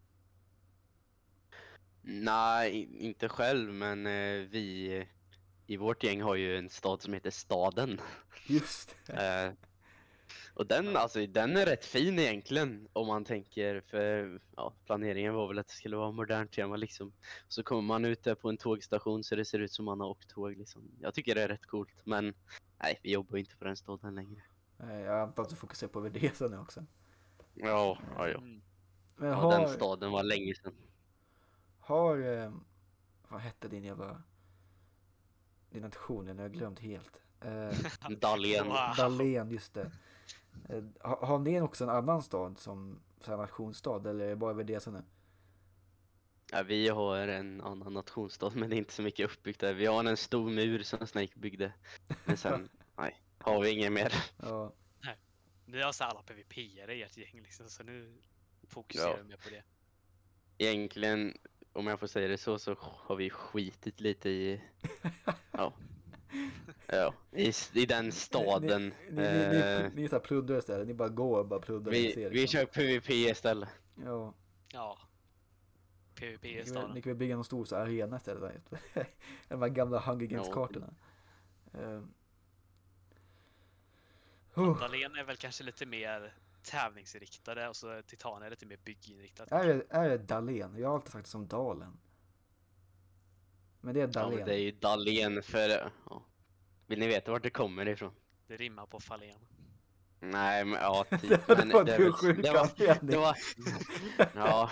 Nej, inte själv, men eh, vi eh, i vårt gäng har ju en stad som heter Staden. Just det. Eh, och den, alltså, den är rätt fin egentligen om man tänker, för ja, planeringen var väl att det skulle vara modernt tema liksom. Så kommer man ut där på en tågstation så det ser ut som man har åkt tåg liksom. Jag tycker det är rätt coolt, men nej, vi jobbar inte på den staden längre. Eh, Jag antar att du fokuserar på Vedesa nu också. Ja, ja, ja. Mm. Men ja har, den staden var länge sedan. har eh, vad hette din jävla din nation, den har jag glömt helt. Eh, Dahlen. Wow. Dahlén, just det. Eh, har, har ni också en annan stad som så här nationsstad, eller är det bara Vedesa nu? Ja, vi har en annan nationsstad, men det är inte så mycket uppbyggt där. Vi har en stor mur som Snake byggde. Men sen, nej, har vi ingen mer. Ja, Ni har så här alla PvP-are i ert gäng liksom, så nu fokuserar Ja. vi mer på det. Egentligen, om jag får säga det så, så har vi skitit lite i, ja, ja i, i den staden. Ni, ni, ni, ni, Eh, ni är såhär plundrare istället, ni bara går och bara plundrar. vi, och ser, vi liksom. kör PvP istället. Ja, Ja. PvP ni i kan, väl, staden. ni kan väl bygga någon stor så här arena istället. Där. De här gamla Hunger Games-kartorna. Uh, oh. Dahlén är väl kanske lite mer tävlingsinriktade och så Titania är lite mer bygginriktat. Är det, är det Dahlén? Jag har alltid sagt det som Dalen. Men det är Ja, Dahlén. men det är ju Dahlén för... Ja. Vill ni veta vart det kommer ifrån? Det rimmar på Fahlén. Nej, men ja, typ. det Men var det, du var- sjuk det var... anledning. Det var... Ja.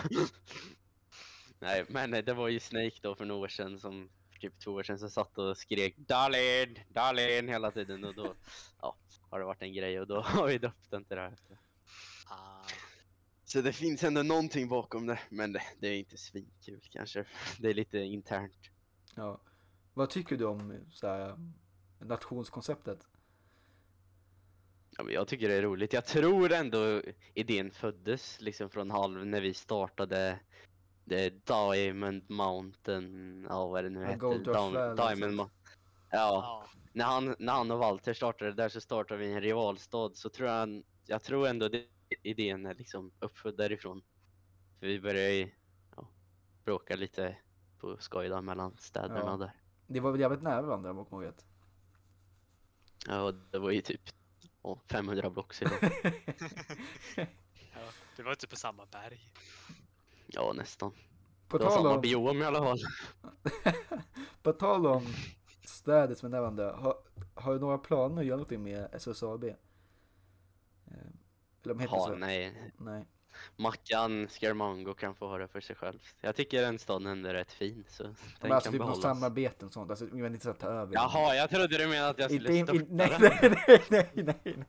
Nej, men det var ju Snake då för några år sedan som för typ två år sedan så satt och skrek Dahlén, Dahlén hela tiden och då ja, har det varit en grej och då har vi döpt den till det här. Ah, Så det finns ändå någonting bakom det, men det, det är inte svinkul kanske. Det är lite internt. Ja. Vad tycker du om så här, nationskonceptet? Ja, men jag tycker det är roligt. Jag tror ändå idén föddes liksom från halv när vi startade The Diamond Mountain, ja vad är det nu Ja, heter? Gold Rush Dam- Valley, Diamond liksom. Mountain. Ja, ja. när han, när han och Walter startade där så startade vi en rivalstad, så tror jag, jag tror ändå det, idén är liksom uppfödd därifrån. För vi började ju ja, bråka lite på skoj där mellan städerna Ja. där. Det var väl jävligt nära varandra om jag vet. Ja, och det var ju typ oh, femhundra block så ja. Det var inte på samma berg. ja, nästan. På Det var tal samma om, biom i alla fall. på tal om städer som är nära varandra. Har, har du några planer att göra någonting med S S A B? Eh, Eller de heter Ja, så? nej. Nej. Mackan Scaremango kan få ha det för sig själv. Jag tycker den staden ändå är rätt fin, så den Men alltså kan typ något behållas. samarbete och sånt. Alltså, jag menar inte så att ta över. Jaha, jag trodde du menade att jag skulle Inte, in, störta in, nej, den. nej, nej, nej, nej.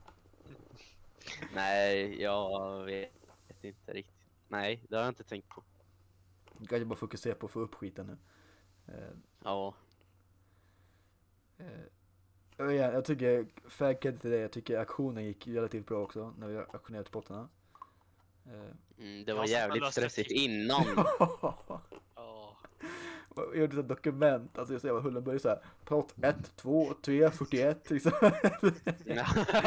Nej, jag vet inte riktigt. Nej, det har jag inte tänkt på. Jag kan ju bara fokusera på att få upp skiten nu. Eh, Ja, eh, och igen, jag tycker, färgkredit till det, jag tycker aktionen gick relativt bra också när vi auktionerade sporterna. Eh, mm, det Jag var har jävligt löst stressigt det. innan. Ja. Jag gjorde ett dokument, alltså jag var Hullenberg så här, plott ett, två, tre, fyrtioett liksom. Ja.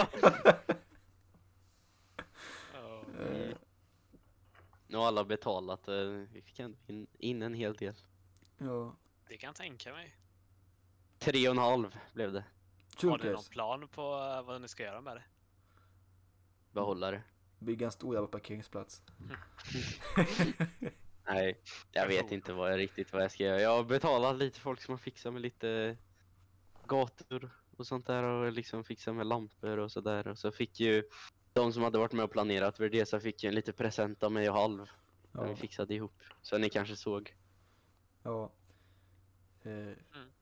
Eh, Nu har alla betalat. eh, Vi fick ändå in, in en hel del. ja, Det kan jag tänka mig. Tre och en halv blev det. Har ni någon Chunkers, plan på eh, vad ni ska göra med det? Behållare. bygga en stor jävla parkeringsplats. Nej, jag vet inte vad jag riktigt vad jag ska göra. Jag har betalat lite folk som har fixat med lite gator och sånt där och liksom fixat med lampor och sådär. Och så fick ju de som hade varit med och planerat Verdesa fick ju en liten present av mig och halv. Som vi Ja, fixade ihop. Så ni kanske såg. ja. Eh,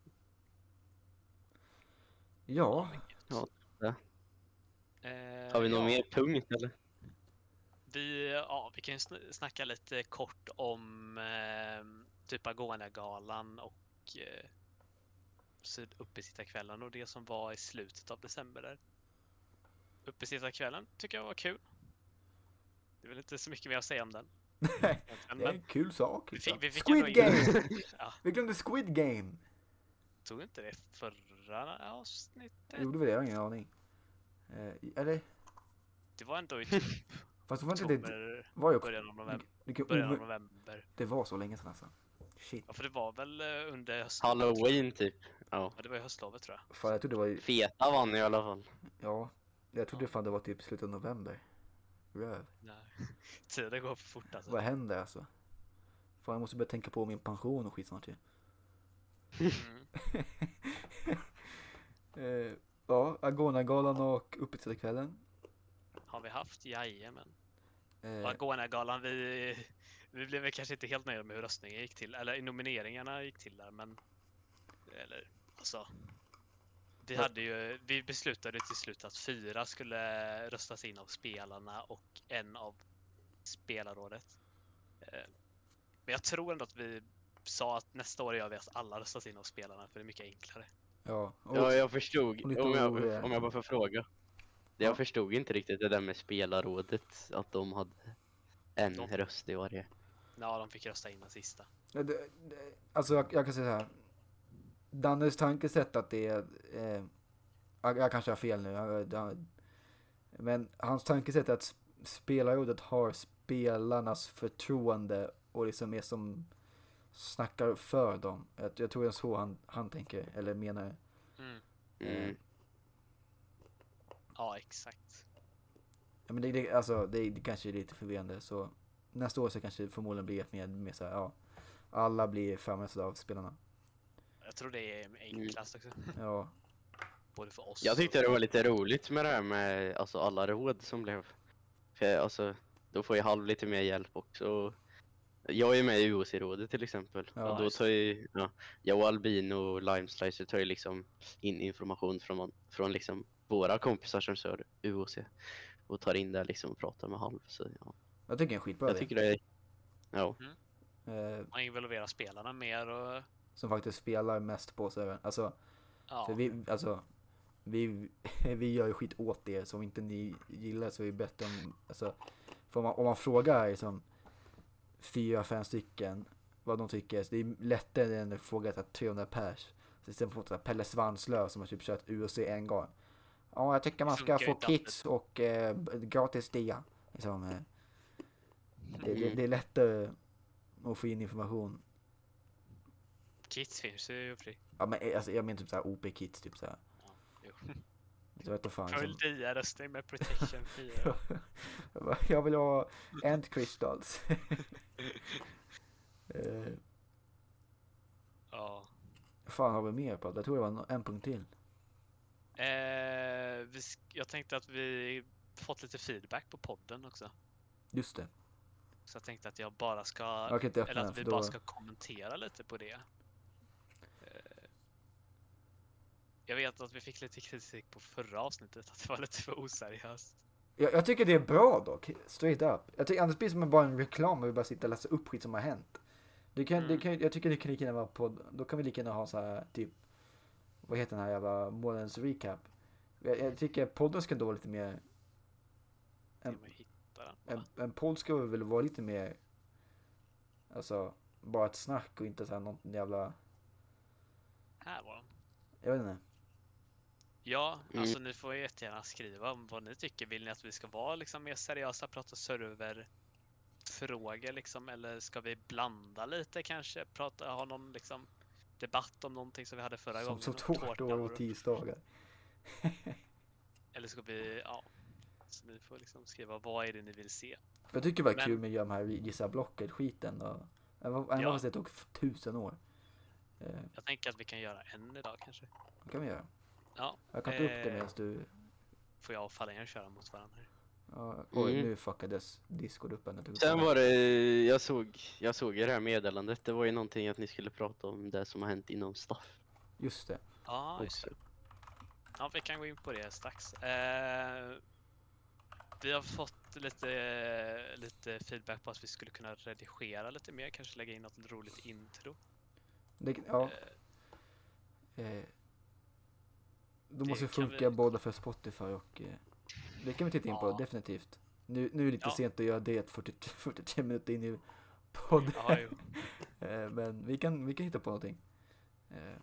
ja, Ja. Eh, Har vi någon ja. mer punkt eller? Vi, ja, vi kan ju sn- snacka lite kort om eh, typ Agonia-galan och eh, syd- uppesittarkvällen och det som var i slutet av december där. Uppesittarkvällen tycker jag var kul. Det är väl inte så mycket mer att säga om den. det Men, är en kul sak. vi Liksom. fick, vi fick Squid ändå in- Game! Ja, Vi glömde Squid Game. tog inte det förra avsnittet? Gjorde vi det? Jag har ingen aning. Eh, eller? Det var ändå i typ Fast det var inte det. oktober, Var ju början av november. det, kan Början av omö- november. det var så länge sedan alltså. Shit. Ja, för det var väl eh, under höstlovet. Halloween typ. Ja. Ja, det var ju höstlovet tror jag. Fan, jag trodde det var i, Feta vann i alla fall. ja. Jag trodde fan det var typ slutet av november. Röv. Nej. Tiden går för fort alltså. Vad händer alltså? Fan, jag måste börja tänka på min pension och skit snart ju. Mm. eh, ja, Agona-galan och uppesittarkvällen. Har vi haft? Jajamän. Eh, Och Agonia-galan, vi, vi blev väl kanske inte helt nöjda med hur röstningen gick till. Eller nomineringarna gick till där, men... Eller, alltså... Vi, Ja. hade ju, vi beslutade till slut att fyra skulle röstas in av spelarna och en av spelarrådet. Eh, Men jag tror ändå att vi sa att nästa år gör vi att alla röstas in av spelarna, för det är mycket enklare. ja, och, Ja, jag förstod. och lite Om jag, oroliga. om jag bara får fråga. Ja. Jag förstod inte riktigt det där med spelarrådet. Att de hade en De- röst i varje. Ja, de fick rösta in den sista. det, det, alltså jag, jag kan säga så här. Dannes tankesätt att det är... Eh, jag, jag kanske har fel nu. Jag, jag, men hans tankesätt är att sp- spelarrådet har spelarnas förtroende och liksom är som snackar för dem. Jag, jag tror det är så han, han tänker, eller menar. Mm. Mm. Eh, Ja, exakt. ja, men det, det, alltså, det, det kanske är lite förvirrande. Så nästa år så kanske det förmodligen blir ett mer, mer så här, ja, alla blir framröstade av spelarna. Jag tror det är enklast också. Ja, Både för oss Jag tyckte och... det var lite roligt med det här med alltså, alla råd som blev. För alltså, då får ju Halv lite mer hjälp också. Jag är med i U O C-rådet till exempel. Ja, Och då just tar ju, ja, jag och Albin och Limeslicer tar ju liksom in information från, från liksom våra kompisar som kör U O C. Och tar in det liksom och pratar med Halv. Så ja, jag tycker det är en skitbra jag idé. tycker det är, ja. Eh, Man involverar spelarna mer och... som faktiskt spelar mest på servern. Alltså, Ja, för vi, alltså, vi, vi gör ju skit åt er. Så om inte ni gillar så är det bättre om, alltså, för om man, om man frågar liksom fyra, fem stycken vad de tycker, så det är lättare än att fråga att trehundra pers. Så istället för att Pelle Svanslöv som har typ kört U O C en gång. Ja, jag tycker man ska Funkar få inte kits och eh, gratis dia. Liksom, eh, det, det, Mm. det är lättare att få in information. Kits finns ju fri. Ja, men eh, alltså, jag menar typ såhär O P-kits, typ såhär. Ja, jo. Jag vet inte fan. Full Liksom. dia-röstning med protection fyra. Jag bara, jag vill ha End Crystals. eh, Ja. vad fan har vi mer på? Jag tror det var en, en punkt till. Eh, vi, sk- jag tänkte att vi fått lite feedback på podden också. Just det. Så jag tänkte att jag bara ska, Jag kan inte öppna eller den att för vi då... bara ska kommentera lite på det. Eh, jag vet att vi fick lite kritik på förra avsnittet, att det var lite för oseriöst. Jag, jag tycker det är bra dock, straight up. Jag tycker annars blir det som bara en reklam och vi bara sitter och läser upp skit som har hänt. Det kan, Mm. det kan, jag tycker det kan lika gärna vara på, då kan vi lika gärna ha så här typ, vad heter den här jävla månadens recap. Jag, jag tycker podden ska då vara lite mer, En, man hittar den. en, va? en podd ska väl vara lite mer, alltså bara ett snack och inte så här någon jävla, Här var den. jag vet inte. Ja, Mm. alltså ni får jättegärna skriva om vad ni tycker. Vill ni att vi ska vara liksom mer seriösa, prata server frågor liksom, eller ska vi blanda lite kanske, prata, ha någon liksom debatt om någonting som vi hade förra Som, gången? som om tårtor tårta och tisdagar. Eller ska vi, ja, så ni får liksom skriva vad är det ni vill se. Jag tycker det var Men- kul med att göra de här gissa blocket skiten och även Ja. fast det tog tusen år. Eh, Jag tänker att vi kan göra en idag kanske. vad kan vi göra? Ja, Jag kan ta upp det Eh. medan du... får jag och Fahlén köra mot varandra. Ja, oj, Mm. nu fuckades Discord upp. Jag tog upp Sen den. var det, jag såg, jag såg i det här meddelandet, det var ju någonting att ni skulle prata om det som har hänt inom staff Just det. Ja, just också. det. Ja, vi kan gå in på det strax. Eh, vi har fått lite, lite feedback på att vi skulle kunna redigera lite mer, kanske lägga in något roligt intro. det ja, Eh, eh, då det måste det kan funka vi- både för Spotify och... Eh, det kan vi titta in på, Ja. definitivt. Nu, nu är det lite Ja. sent att göra det fyrtio, fyrtiotre minuter in i podden. ja, jo. eh, men vi kan, vi kan hitta på någonting. Eh,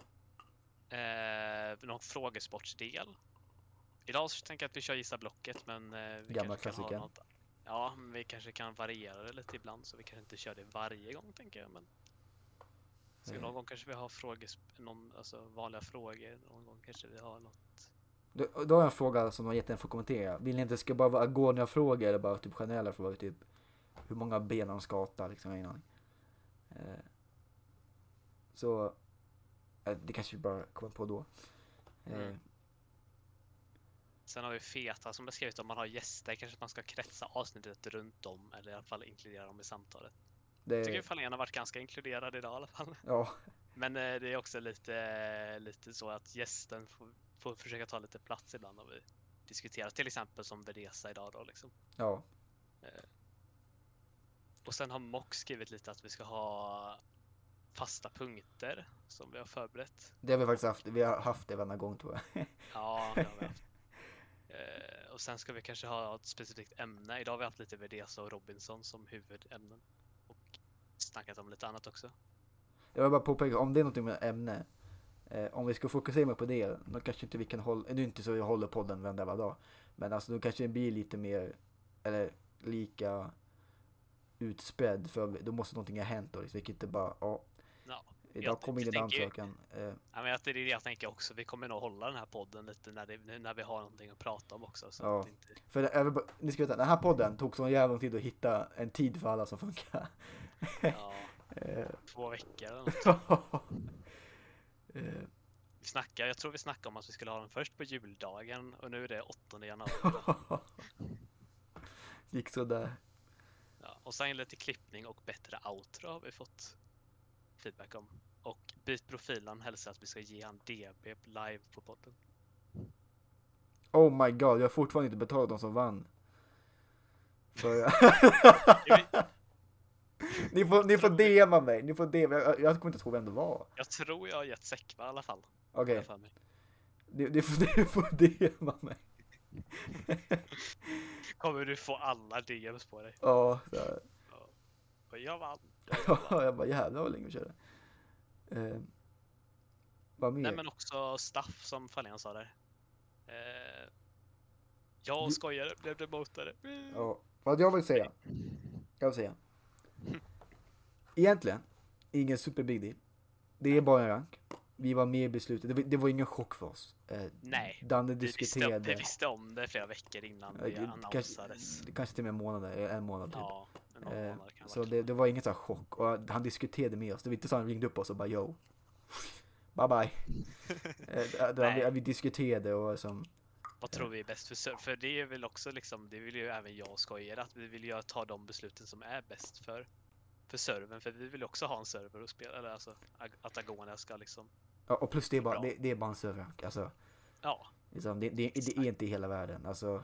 Eh, någon frågesportsdel. Idag så tänker jag att vi kör gissa blocket, men eh, vi Gamla kanske kan ha klassiker. något. Ja, men vi kanske kan variera det lite ibland, så vi kanske inte kör det varje gång, tänker jag. Men så Mm. någon gång kanske vi har fråges någon, alltså vanliga frågor. Någon gång kanske vi har något. då, då har jag en fråga som de jättegärna får kommentera. Vill ni inte det ska bara vara Agonia-frågor eller bara typ generella frågor? Typ hur många ben de skata liksom. Jag har ingen aning. Eh, så eh, det kanske vi bara kommer på då. Eh, Mm. Sen har vi Feta som beskrivit om man har gäster kanske man ska kretsa avsnittet runt dem, eller i alla fall inkludera dem i samtalet. Jag tycker det, att Fahlén har varit ganska inkluderad idag i alla fall. ja, Men eh, det är också lite, lite så att gästen får, får försöka ta lite plats ibland om vi diskuterar, till exempel som Vedesa idag då liksom. ja. Och sen har Mox skrivit lite att vi ska ha fasta punkter som vi har förberett. Det har vi faktiskt haft. Vi har haft det varje gång tror jag. Ja, det har vi haft. Eh, och sen ska vi kanske ha ett specifikt ämne. Idag har vi haft lite Vedesa och Robinson som huvudämnen. Och snackat om lite annat också. Jag vill bara påpeka, om det är någonting med ämne. Eh, om vi ska fokusera mer på det, då kanske inte vi kan hålla, nu är det inte så vi håller podden varenda dag. Men alltså då kanske det blir lite mer, eller lika utspädd, för då måste någonting ha hänt då. Liksom. Vi kan inte bara, ja, Ja, Idag Jag- kommer jag ingen tänker- ansökan. Eh, Ja, men att det är det jag tänker också. Vi kommer nog hålla den här podden lite när, det, nu när vi har någonting att prata om också. Så Ja. att det inte... för det, är väl bara- ni ska veta, den här podden tog så jävla lång tid att hitta en tid för alla som funkar. Ja, Eh, två veckor eller något. eh, Vi snackar, jag tror vi snackade om att vi skulle ha den först på juldagen och nu är det åttonde januari. Gick så där. Ja, och sen lite klippning och bättre outro har vi fått feedback om. Och byt profilen hälsar att vi ska ge han D B live på podden. Oh my god, jag har fortfarande inte betalat de som vann. För... ni, får, ni får D M'a mig, ni får D M. Jag, jag kommer inte ihåg vem det var. Jag tror jag har gett Sekva i alla fall. Okej, har jag för mig. ni, ni, får, ni får D M'a mig. Kommer du få alla D Ms på dig? Ja, så här. Och jag vann. Jag vann. Jag bara jävlar vad länge vi körde. Eh, vad mer? Nej men också Staff som Fahlén sa där. Eh, jag Du- skojade, blev demotade. Ja, vad jag vill säga. Jag vill säga. Egentligen, ingen super big deal. Det är bara en rank. Vi var med i beslutet. Det var, det var ingen chock för oss. Eh, Nej, Danne Vi visste, diskuterade. vi visste om det flera veckor innan Ja, det det- kanske, annonsades. det kanske till och med månader, en månad typ. Ja, någon Eh, månad kan så vara. det, det var ingen sån här chock. Och han diskuterade med oss. Det var inte så att han ringde upp oss och bara yo. Bye bye. eh, det, Nej. vi, vi diskuterade och som... Vad tror vi är bäst för server? För det är väl också liksom, det vill ju även jag skoja att vi vill ju ta de besluten som är bäst för, för servern. För vi vill ju också ha en server och spela, eller alltså att Agonia ska liksom, Ja, och plus det är bara, Bra. det, det är bara en serverrank. Alltså, ja. liksom, det, det, det är inte i hela världen. Alltså...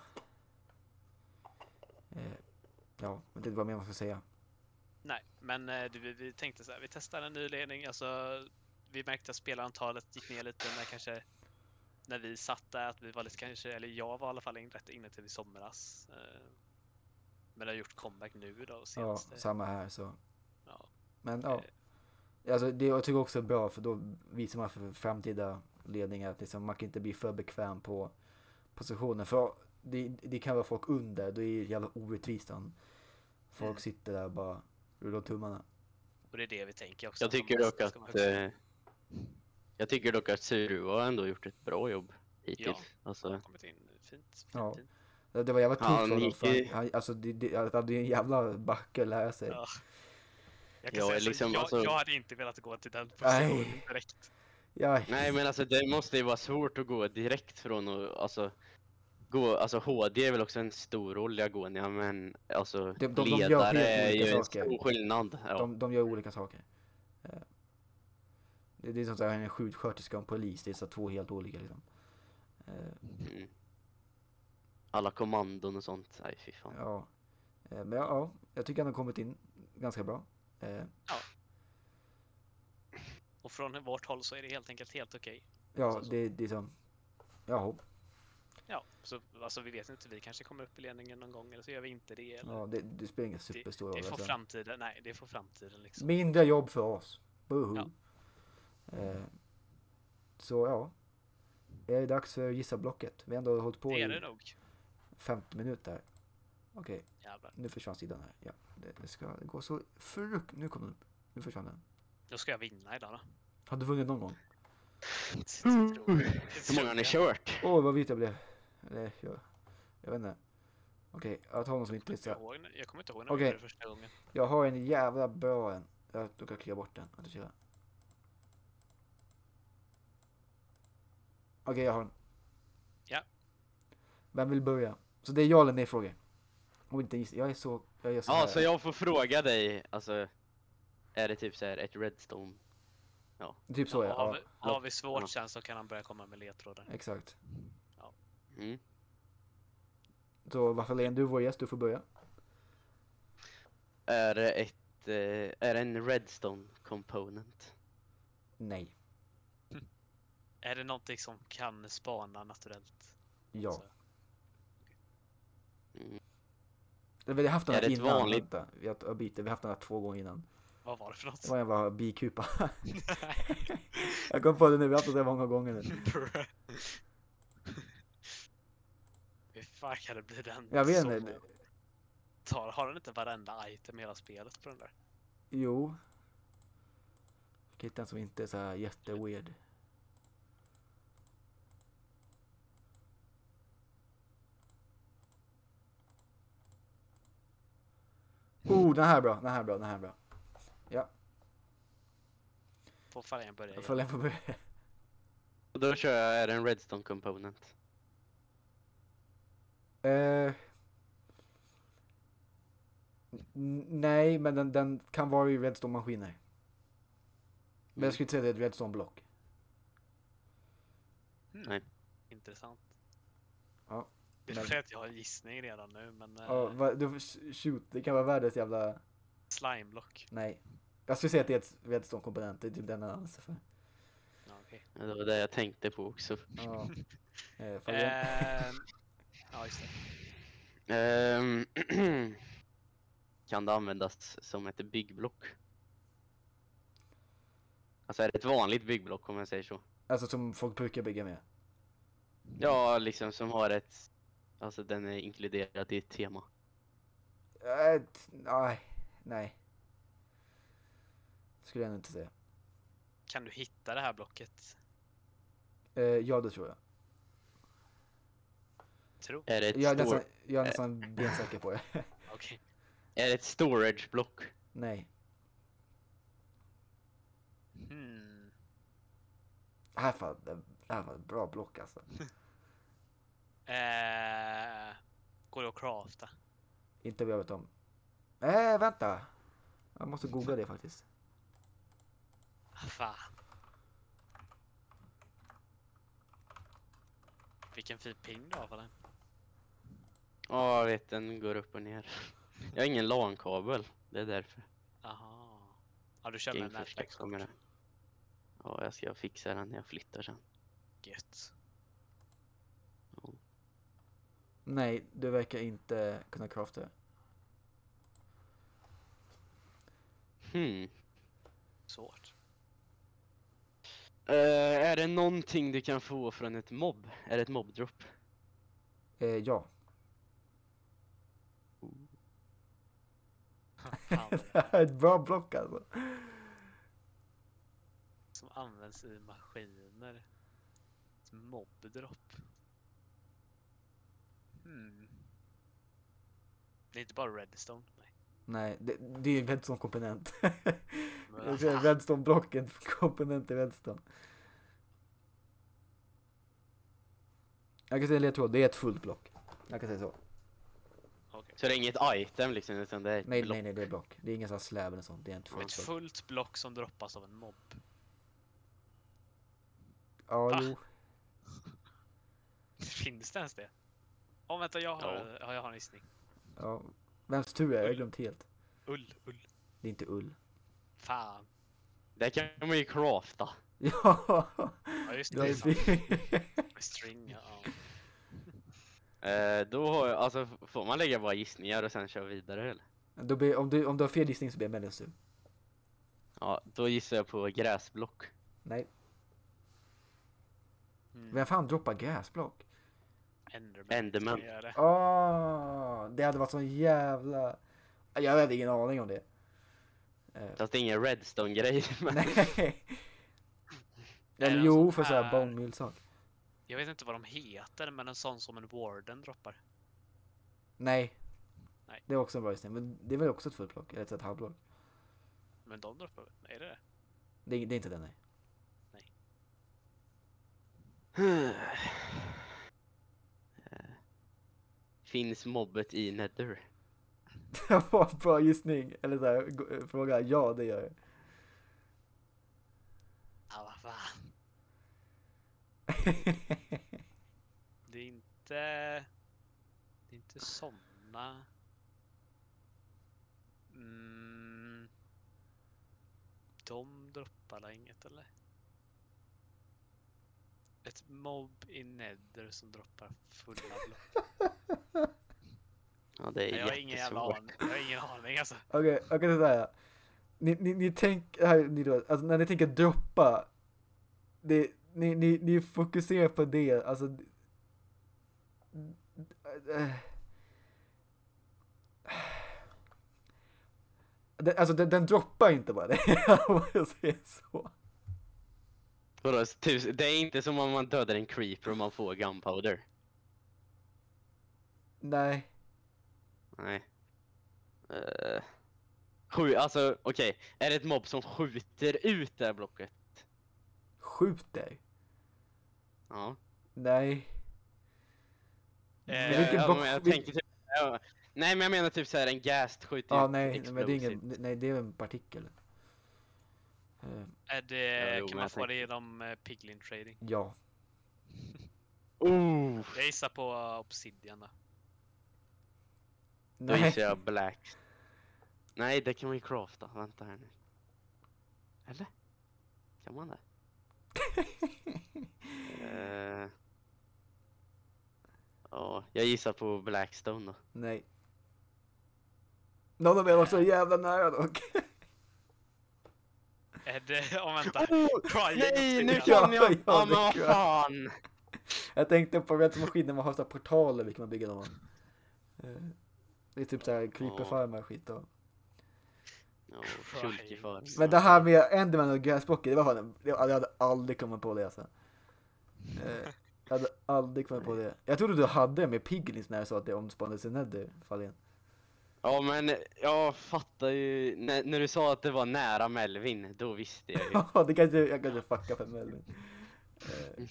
Eh, ja, men det var mer man ska säga. Nej, men eh, du, vi, vi tänkte så här, vi testar en ny ledning. Alltså, vi märkte att spelarantalet gick ner lite när kanske när vi satt där, att vi var lite kanske, eller jag var i alla fall in- rätt inne till i somras. Eh, men det har gjort comeback nu då Ja, senaste. samma här så. Ja. Men ja. Eh, Alltså, det jag tycker också är bra för då visar man för framtida ledningar att liksom, man kan inte bli för bekväm på positionen. För det, det kan vara folk under, då är det jävla orättvist om folk Mm. sitter där och bara rullar tumarna. Och det är det vi tänker också. Jag att de tycker bästa dock ska vara att högst. eh, jag tycker dock att Suru har ändå gjort ett bra jobb hittills. Ja. Han Alltså, har kommit in fint. fint, Ja. fint. Det, det var jävla tufft Han för honom. gick För i- han, han, alltså, det, det, det är en jävla backe att lära sig. Ja. Jag kan Ja, säga så, liksom, jag, alltså- jag hade inte velat gå till den Nej. positionen direkt. Ja, nej men alltså det måste ju vara svårt att gå direkt från och alltså gå, alltså H D är väl också en stor roll i Agonia, men alltså De- de- de gör ledare helt är olika ju en saker. stor skillnad. Ja. de, de gör olika saker. Eh, Det, det är som att säga en sjuksköterska och en polis. Det är så två helt olika liksom. Eh, Mm. Alla kommandon och sånt, nej fy fan. Ja. Eh, Men ja, ja, jag tycker han har kommit in ganska bra. Eh, Och från vårt håll så är det helt enkelt helt okej. Ja, Så- så. det, det är som... Ja, Ja, så alltså vi vet inte, vi kanske kommer upp i ledningen någon gång eller så gör vi inte det. Eller? ja det, det spelar ingen superstor roll. Det får alltså. framtiden, nej det får framtiden liksom. Mindre jobb för oss. Boho. Ja. Eh, Så ja. Är det dags för gissa blocket? Vi har ändå hållit på Det är det i nog. femtio minuter. Okej, Jävlar. nu försvann sidan här. Ja, det, det ska det går så frukt. Nu kommer den upp. Nu försvann den. Då ska jag vinna idag då. Har du vunnit någon gång? Hur många har ni kört? Åh, vad vit jag blev. Eller, jag, jag vet inte. Okej, jag tar någon som inte Jag är kommer inte ihåg- jag kommer inte ihåg när Okej. vi gjorde det första gången. Jag har en jävla bra en. Jag då kan jag klicka bort den. Vänta, köra. Okej, jag har den. Ja. Vem vill börja? Så det är ja eller nej frågor. Om inte gissa. Jag är så... Jag är så Ja, här. så jag får fråga dig, alltså är det typ så här ett redstone? Typ så Ja, ja. har, Ja, vi, har vi svårt Ja. sen så kan han börja komma med ledtrådar. exakt. Mm. Så varför är du vår gäst? Du får börja. Är det ett, eh, är det en redstone component? Nej. Är det någonting som kan spana naturellt? Ja. Så, Mm. Vi har haft den Är här det ett innan. vanligt- Vänta. Vi har, jag byter. Vi har haft den här två gånger innan. vad var det för något? Det var en jävla bikupa. Jag kom på det nu. Vi har haft det många gånger nu. Bruh. Hur fan kan det bli den? Jag vet som inte. Tar, har den inte varenda item i hela spelet på den där? Jo. Hitta en som inte är så här jätteweird. Oh, den här är bra, den här är bra, den här är bra. Ja, Får färgen börja jag igen. får på börja. Och då kör jag, är det en redstone component? Eh, n- nej, men den, den kan vara i redstone-maskiner. Men jag skulle inte säga att det är ett redstone-block. Hmm. Nej. Intressant. Ja. Det är Men- för att jag har en gissning redan nu, men Ja, eh, va, du, shoot, det kan vara världens jävla... slimeblock. Nej. Jag skulle säga att det är ett redstone-komponent, det är typ den jag anser för. Ja, okej. Ja, det var det jag tänkte på också. Ja. Eh, Fabian. Ehm, ja, just det. Ehm, kan det användas som ett byggblock? Alltså är det ett vanligt byggblock om jag säger så? Alltså som folk brukar bygga med. Ja, liksom som har ett... Alltså den är inkluderad i ett tema. Eh, t- nej, nej. Skulle jag nog inte säga. Kan du hitta det här blocket? Eh, ja, det tror jag. Tro. Är det ett, Jag är stor... nästan, jag är nästan bensäker på det. Okej. är det ett storage-block? Nej. Hmm. Det här var, det här var ett bra block alltså. Eh, går det att crafta? Inte vad jag vet om. Eh, vänta. Jag måste googla det faktiskt. Ah, fan. Vilken fin ping du har för den. Ja, jag vet, den går upp och ner. Jag har ingen LAN-kabel, det är därför. Aha. Ja, du kör Jag med ska införskaffa nätverkskort. med det. Ja, jag ska fixa den när jag flyttar sen. Gött. Nej, du verkar inte kunna crafta det. Hmm. Svårt. Eh, är det någonting du kan få från ett mobb? Är det ett mobbdrop? Eh, ja. Fan, Det här är ett bra block alltså. som används i maskiner. Ett mobbdrop. Hmm. Det är inte bara redstone. Nej. Nej, det, det är en redstone-komponent. Men, Jag säger redstone-blocket, komponent i redstone. Jag kan säga en ledtråd, det är ett fullt block. Jag kan säga så. okej. Så det är inget item liksom, utan det är ett Nej, block. nej, nej, det är block. Det är ingen sån här släb eller sånt, det är ett fullt Ett block. fullt block som droppas av en mobb. Ja, Va? jo. Finns det ens det? Åh, vänta, jag har, ja. jag har en gissning. Ja. Vems tur är det? Jag har glömt helt. Ull, ull. Det är inte ull. Fan. Det kan man ju crafta. Ja, Ja, just du det. har det ju är sant. fel. String, ja. Eh, då har jag, alltså får man lägga bara gissningar och sen köra vidare eller? Då blir, om, du, om du har fel gissning så blir jag Mellis tur. Ja, då gissar jag på gräsblock. Nej. Mm. Vem fan droppar gräsblock? Enderman. Enderman. Ska jag göra det? Åh, det hade varit sån jävla... Jag hade ingen aning om det. Eh, Fast det är ingen redstone-grej. men- nej. Är det Eller någon jo, sån för såhär här- bone meal sak. Jag vet inte vad de heter, men en sån som en warden droppar. Nej. Nej. Det är också en bra gissning. Men det är väl också ett fullt block? Eller ett halvblock? Men de droppar väl? Är det det? Det, är- det är inte den, nej. Eh, Finns mobbet i Nether? Det var en bra gissning. Eller såhär, gå- fråga. Ja, det gör det. Ja, vad fan. Det är inte... Det är inte såna. Mm. De droppar där inget, eller? Ett mobb i Nether som droppar fulla block. Ja, det Nej, är jag har ingen jävla jättesvårt. aning. Jag har ingen aning alltså. Okej, jag kan säga. Ni, ni, ni tänker, här, ni då, alltså när ni tänker droppa, det, ni, ni, ni fokuserar på det, alltså. äh, Den, alltså den, den droppar inte bara det. Om jag säger så. Vadå, typ, det är inte som om man dödar en creeper och man får gunpowder. Nej. Nej. Uh, sju, alltså okej. Okay. Är det ett mobb som skjuter ut det här blocket? Skjuter? Ja. Nej. Eh, Men vilken ja, block- men jag vil- tänker typ, ja. Nej, men jag menar typ så här en gas skjuter Ja, ut nej, men det är explosive. ingen, nej, det är en partikel. Eh, Är det, Ja, jo, kan men man jag få det tänkte- genom uh, piglin trading? ja. Oh, Jag gissar på uh, obsidian då. då Nej. gissar jag black. Nej, det kan man ju crafta. Vänta här nu. Eller? Kan man det? Eh, Ja, jag gissar på Blackstone då. Nej. Någon av er var så jävla nära dock. Är det, om vänta. Oh, Crying nej, nu obsidian. kan jag! Ja, Ja, ja, men det vad kan jag. fan! Jag tänkte på Red Maskinen, man har så här portaler vilka man bygger någon. Eh, Det är typ såhär creeperfarmar och skit och. Ja, Shulky för. Men det här med Enderman och gräsblocket, det var fan, jag hade aldrig kommit på det alltså. Eh, Jag hade aldrig kommit på det. Jag trodde du hade det med piglins när jag sa att det omspannades i Nether, Fahlén. Ja, men jag fattar ju, när, när du sa att det var nära Melvin, då visste jag ju. Ja, det kanske, jag kanske fuckar för Melvin. Eh,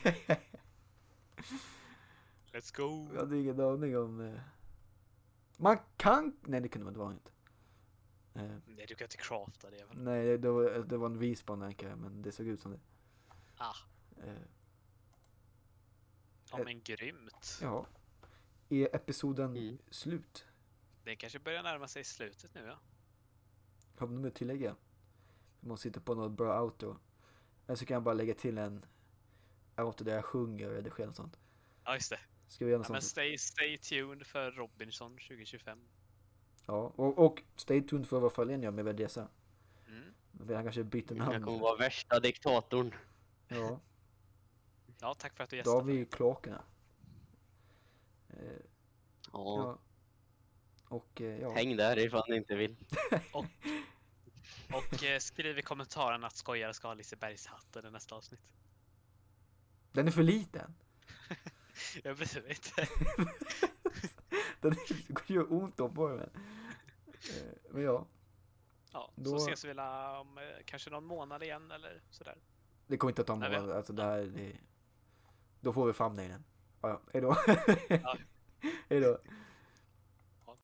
Let's go. Jag hade ingen aning om... eh, Man kan... Nej, det kunde man inte vara inte. Eh, Nej, du kan inte crafta det. Men... Nej, det var, det var en V-spawn-anka, men det såg ut som det. Ah, Eh, ja men grymt. Ja. Är episoden Mm. slut? Det kanske börjar närma sig slutet nu, ja. Har du något att tillägga? Vi måste hitta på något bra outro. Eller så kan jag bara lägga till en outro där jag sjunger och redigerar och sånt. Ja, just det. Ska vi göra något Ja, men sånt? stay, stay tuned för Robinson tjugo tjugofem. Ja, och, och stay tuned för vad Fahlén gör med Verdesa. Mm. Han kanske byter Jag namn. kommer vara värsta diktatorn. Ja, Ja, tack för att du då har gästade. vi kloakerna. Eh, Ja, ja. Och eh, ja. häng där ifall ni inte vill. Och eh, skriv i kommentaren att skojare ska ha Lisebergshatten i nästa avsnitt. Den är för liten. Jag bryr mig inte. Den är, det går ju ont att på den. Eh, men ja, Ja, Då- så ses vi väl om eh, kanske någon månad igen eller sådär. det kommer inte att ta Nej, många. Alltså det här, det, då får vi famna i den. Ja, ja. Hejdå. Ja. Hejdå.